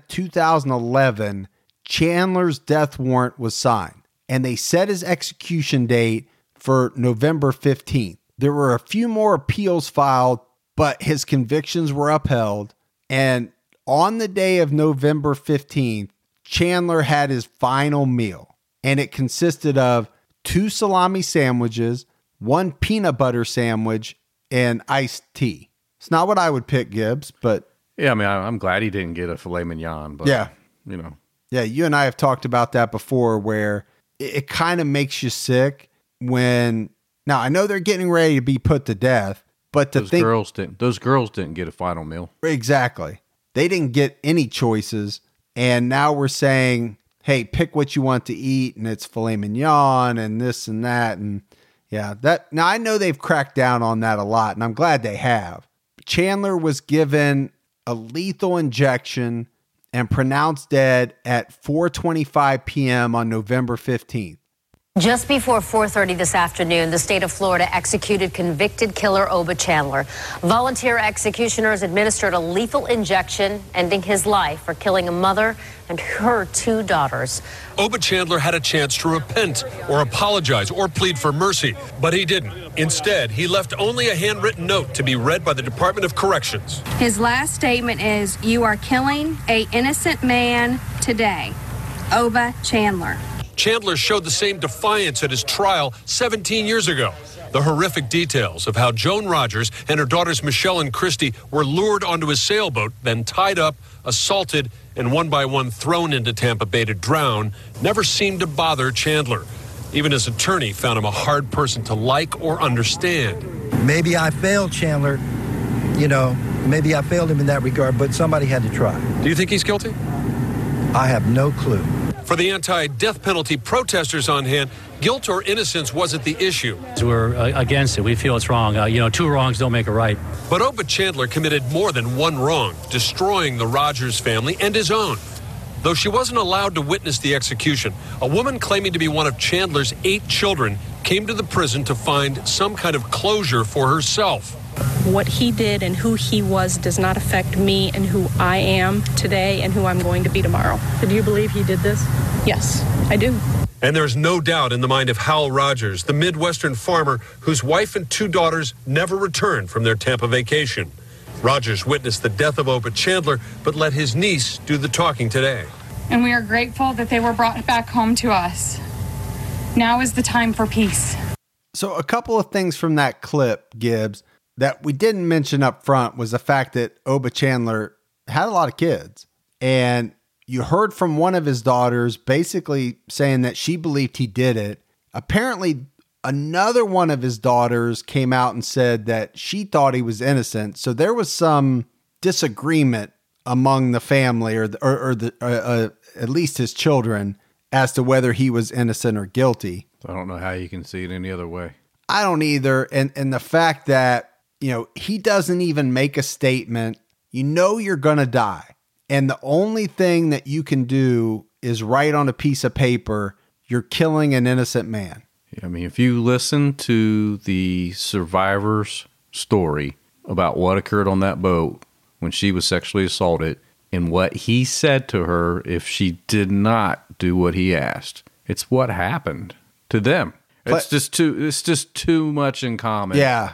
Speaker 1: 2011, Chandler's death warrant was signed. And they set his execution date for November 15th. There were a few more appeals filed, but his convictions were upheld. And on the day of November 15th, Chandler had his final meal. And it consisted of 2 salami sandwiches, 1 peanut butter sandwich, and iced tea. It's not what I would pick, Gibbs, but...
Speaker 2: Yeah, I mean, I'm glad he didn't get a filet mignon, but,
Speaker 1: yeah.
Speaker 2: Yeah,
Speaker 1: you and I have talked about that before, where it kind of makes you sick when... Now, I know they're getting ready to be put to death, but those girls didn't get a final meal. Exactly. They didn't get any choices, and now we're saying, hey, pick what you want to eat, and it's filet mignon, and this and that, and yeah, that. Now, I know they've cracked down on that a lot, and I'm glad they have. Chandler was given a lethal injection and pronounced dead at 4:25 p.m. on November 15th.
Speaker 11: Just before 4:30 this afternoon, the state of Florida executed convicted killer Oba Chandler. Volunteer executioners administered a lethal injection, ending his life for killing a mother and her 2 daughters.
Speaker 12: Oba Chandler had a chance to repent or apologize or plead for mercy, but he didn't. Instead, he left only a handwritten note to be read by the Department of Corrections.
Speaker 13: His last statement is, "You are killing an innocent man today. Oba Chandler."
Speaker 12: Chandler showed the same defiance at his trial 17 years ago. The horrific details of how Joan Rogers and her daughters Michelle and Christy were lured onto his sailboat, then tied up, assaulted, and one by one thrown into Tampa Bay to drown never seemed to bother Chandler. Even his attorney found him a hard person to like or understand.
Speaker 14: Maybe I failed, Chandler, maybe I failed him in that regard, but somebody had to try.
Speaker 12: Do you think he's guilty?
Speaker 14: I have no clue.
Speaker 12: For the anti-death penalty protesters on hand, guilt or innocence wasn't the issue.
Speaker 15: We're against it. We feel it's wrong. Two wrongs don't make a right.
Speaker 12: But Oba Chandler committed more than one wrong, destroying the Rogers family and his own. Though she wasn't allowed to witness the execution, a woman claiming to be one of Chandler's 8 children came to the prison to find some kind of closure for herself.
Speaker 16: What he did and who he was does not affect me and who I am today and who I'm going to be tomorrow.
Speaker 17: So do you believe he did this?
Speaker 16: Yes, I do.
Speaker 12: And there's no doubt in the mind of Hal Rogers, the Midwestern farmer whose wife and 2 daughters never returned from their Tampa vacation. Rogers witnessed the death of Oba Chandler, but let his niece do the talking today.
Speaker 18: And we are grateful that they were brought back home to us. Now is the time for peace.
Speaker 1: So a couple of things from that clip, Gibbs, that we didn't mention up front was the fact that Oba Chandler had a lot of kids. And you heard from one of his daughters basically saying that she believed he did it. Apparently, another one of his daughters came out and said that she thought he was innocent. So there was some disagreement among the family or at least his children as to whether he was innocent or guilty.
Speaker 2: I don't know how you can see it any other way.
Speaker 1: I don't either. And the fact that, he doesn't even make a statement, you're going to die. And the only thing that you can do is write on a piece of paper, you're killing an innocent man.
Speaker 2: I mean, if you listen to the survivor's story about what occurred on that boat when she was sexually assaulted and what he said to her if she did not do what he asked, it's what happened to them. It's just too much in common.
Speaker 1: Yeah.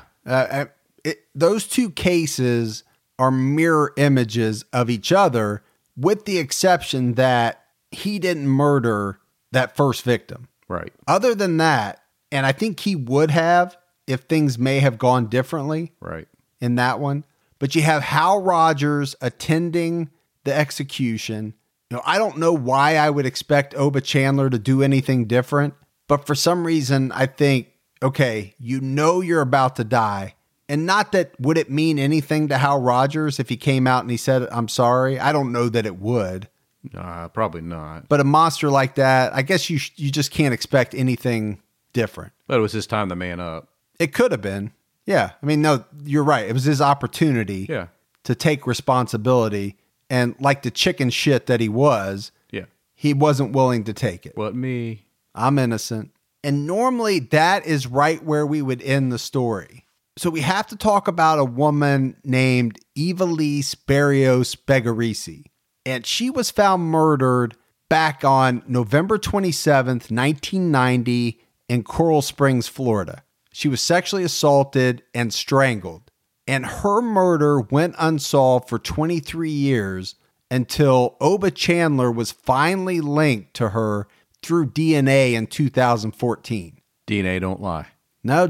Speaker 1: Those two cases are mirror images of each other, with the exception that he didn't murder that first victim.
Speaker 2: Right.
Speaker 1: Other than that, and I think he would have if things may have gone differently.
Speaker 2: Right.
Speaker 1: In that one. But you have Hal Rogers attending the execution. I don't know why I would expect Oba Chandler to do anything different, but for some reason I think, okay, you're about to die. And not that would it mean anything to Hal Rogers if he came out and he said, I'm sorry? I don't know that it would.
Speaker 2: Probably not.
Speaker 1: But a monster like that, I guess you just can't expect anything different.
Speaker 2: But it was his time to man up.
Speaker 1: It could have been. Yeah. I mean, no, you're right. It was his opportunity to take responsibility. And like the chicken shit that he was, he wasn't willing to take it.
Speaker 2: What me?
Speaker 1: I'm innocent. And normally that is right where we would end the story. So we have to talk about a woman named Ivelisse Barrios Begarisi. And she was found murdered back on November 27th, 1990 in Coral Springs, Florida. She was sexually assaulted and strangled. And her murder went unsolved for 23 years until Oba Chandler was finally linked to her through DNA in 2014.
Speaker 2: DNA don't lie.
Speaker 1: No,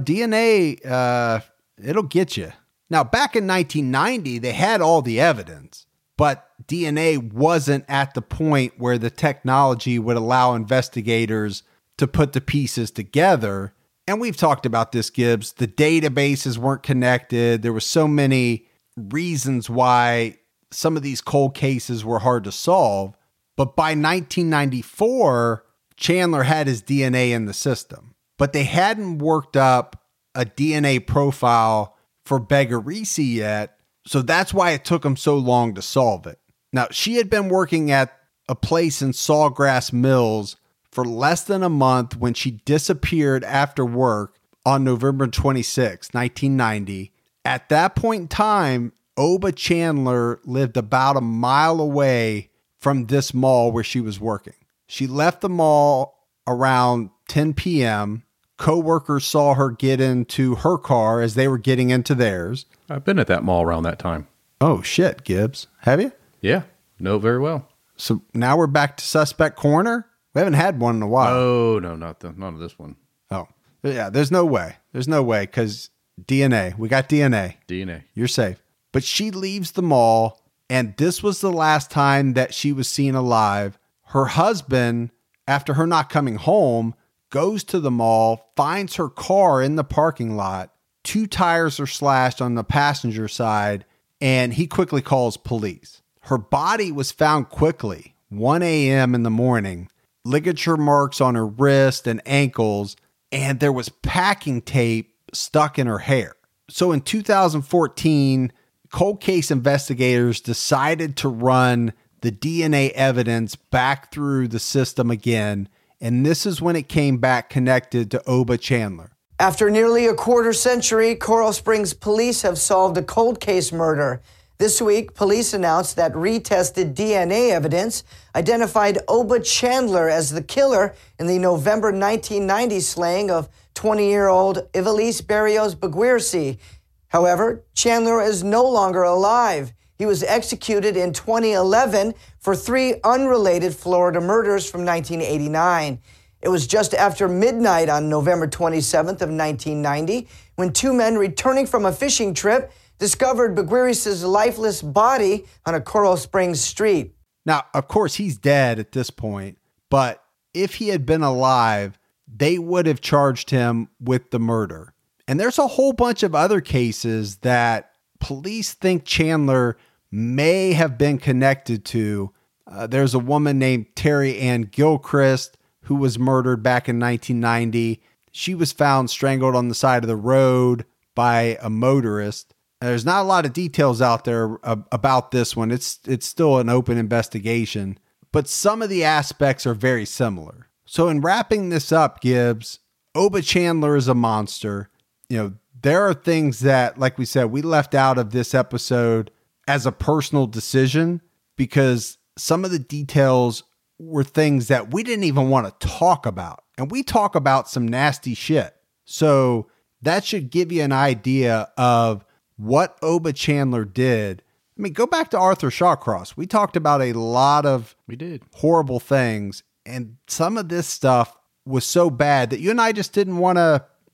Speaker 1: DNA, it'll get you. Now, back in 1990, they had all the evidence, but DNA wasn't at the point where the technology would allow investigators to put the pieces together. And we've talked about this, Gibbs. The databases weren't connected. There were so many reasons why some of these cold cases were hard to solve. But by 1994, Chandler had his DNA in the system. But they hadn't worked up a DNA profile for Begarisi yet. So that's why it took them so long to solve it. Now, she had been working at a place in Sawgrass Mills for less than a month when she disappeared after work on November 26, 1990. At that point in time, Oba Chandler lived about a mile away from this mall where she was working. She left the mall around 10 p.m. Coworkers saw her get into her car as they were getting into theirs.
Speaker 2: I've been at that mall around that time.
Speaker 1: Oh, shit, Gibbs. Have you?
Speaker 2: Yeah, know very well.
Speaker 1: So now we're back to Suspect Corner? We haven't had one in a while.
Speaker 2: Oh, no, not of this one.
Speaker 1: Oh, yeah, there's no way. There's no way because DNA. We got DNA.
Speaker 2: DNA.
Speaker 1: You're safe. But she leaves the mall, and this was the last time that she was seen alive. Her husband, after her not coming home, goes to the mall, finds her car in the parking lot, 2 tires are slashed on the passenger side, and he quickly calls police. Her body was found quickly, 1 a.m. in the morning, ligature marks on her wrist and ankles, and there was packing tape stuck in her hair. So in 2014, cold case investigators decided to run the DNA evidence back through the system again, and this is when it came back connected to Oba Chandler.
Speaker 17: After nearly a quarter century, Coral Springs police have solved a cold case murder. This week, police announced that retested DNA evidence identified Oba Chandler as the killer in the November 1990 slaying of 20-year-old Ivelisse Berrios Baguirsi. However, Chandler is no longer alive. He was executed in 2011 for 3 unrelated Florida murders from 1989. It was just after midnight on November 27th of 1990 when 2 men returning from a fishing trip discovered Baguirsi's lifeless body on a Coral Springs street.
Speaker 1: Now, of course, he's dead at this point, but if he had been alive, they would have charged him with the murder. And there's a whole bunch of other cases that police think Chandler may have been connected to. There's a woman named Terry Ann Gilchrist who was murdered back in 1990. She was found strangled on the side of the road by a motorist. There's not a lot of details out there about this one. It's still an open investigation, but some of the aspects are very similar. So in wrapping this up, Gibbs, Oba Chandler is a monster. You know, there are things that, like we said, we left out of this episode as a personal decision because some of the details were things that we didn't even want to talk about. And we talk about some nasty shit. So that should give you an idea of what Oba Chandler did. I mean, go back to Arthur Shawcross. We talked about a lot of horrible things. And some of this stuff was so bad that you and I just didn't want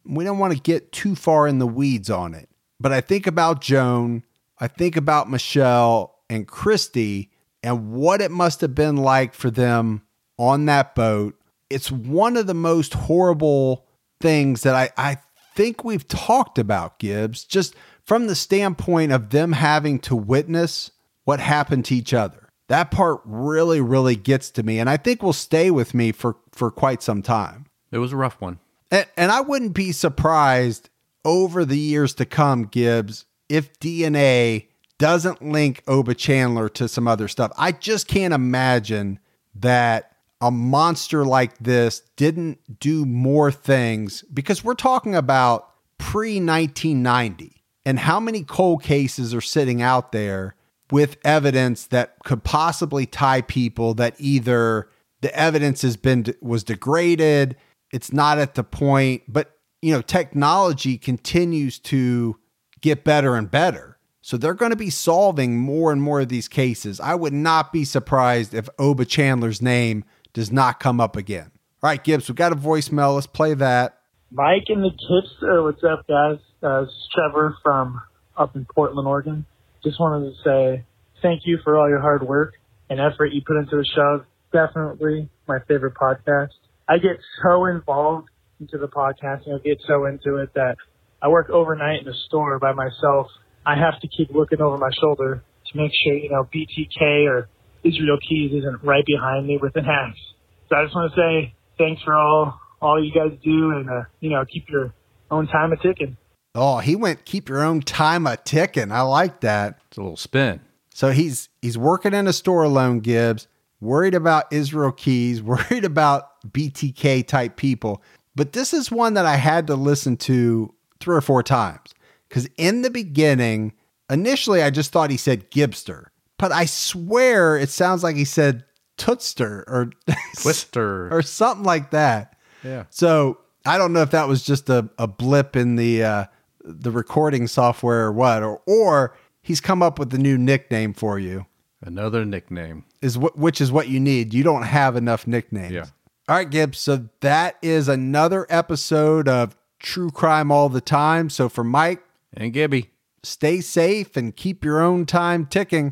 Speaker 1: to get too far in the weeds on it. But I think about Joan, I think about Michelle and Christy, and what it must have been like for them on that boat. It's one of the most horrible things that I think we've talked about, Gibbs, just from the standpoint of them having to witness what happened to each other. That part really, really gets to me, and I think will stay with me for quite some time.
Speaker 2: It was a rough one.
Speaker 1: And I wouldn't be surprised over the years to come, Gibbs, if DNA doesn't link Oba Chandler to some other stuff. I just can't imagine that a monster like this didn't do more things, because we're talking about pre-1990 and how many cold cases are sitting out there with evidence that could possibly tie people that either the evidence was degraded, it's not at the point, but you know, technology continues to get better and better. So they're going to be solving more and more of these cases. I would not be surprised if Oba Chandler's name does not come up again. All right, Gibbs, we've got a voicemail. Let's play that.
Speaker 19: Mike and the Tipster, what's up, guys? This is Trevor from up in Portland, Oregon. Just wanted to say thank you for all your hard work and effort you put into the show. Definitely my favorite podcast. I get so involved into the podcast, get so into it that I work overnight in a store by myself. I have to keep looking over my shoulder to make sure, BTK or Israel Keys isn't right behind me with an axe. So I just want to say thanks for all you guys do, and, keep your own time a-ticking.
Speaker 1: Oh, he went keep your own time a-ticking. I like that.
Speaker 2: It's a little spin.
Speaker 1: So he's working in a store alone, Gibbs, worried about Israel Keys, worried about BTK type people. But this is one that I had to listen to 3 or 4 times. Because in the beginning, initially I just thought he said Gibster. But I swear it sounds like he said Tootster or
Speaker 2: Twister
Speaker 1: or something like that.
Speaker 2: Yeah.
Speaker 1: So I don't know if that was just a blip in the recording software or what, or he's come up with a new nickname for you.
Speaker 2: Another nickname.
Speaker 1: Which is what you need. You don't have enough nicknames.
Speaker 2: Yeah.
Speaker 1: All right, Gibbs. So that is another episode of True Crime All the Time. So for Mike
Speaker 2: and Gibby,
Speaker 1: stay safe and keep your own time ticking.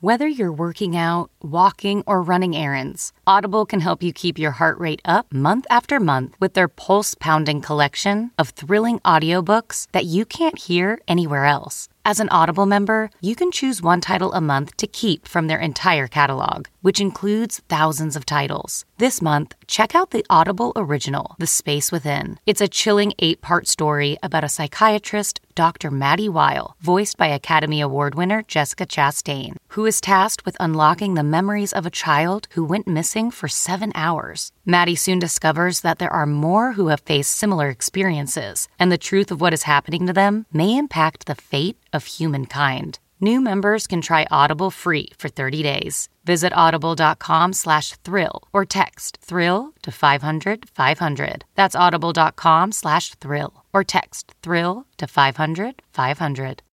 Speaker 20: Whether you're working out, walking, or running errands, Audible can help you keep your heart rate up month after month with their pulse-pounding collection of thrilling audiobooks that you can't hear anywhere else. As an Audible member, you can choose one title a month to keep from their entire catalog, which includes thousands of titles. This month, check out the Audible original, The Space Within. It's a chilling 8-part story about a psychiatrist, Dr. Maddie Weil, voiced by Academy Award winner Jessica Chastain, who is tasked with unlocking the memories of a child who went missing for 7 hours. Maddie soon discovers that there are more who have faced similar experiences, and the truth of what is happening to them may impact the fate of humankind. New members can try Audible free for 30 days. Visit audible.com/thrill or text thrill to 500-500. That's audible.com/thrill or text thrill to 500-500.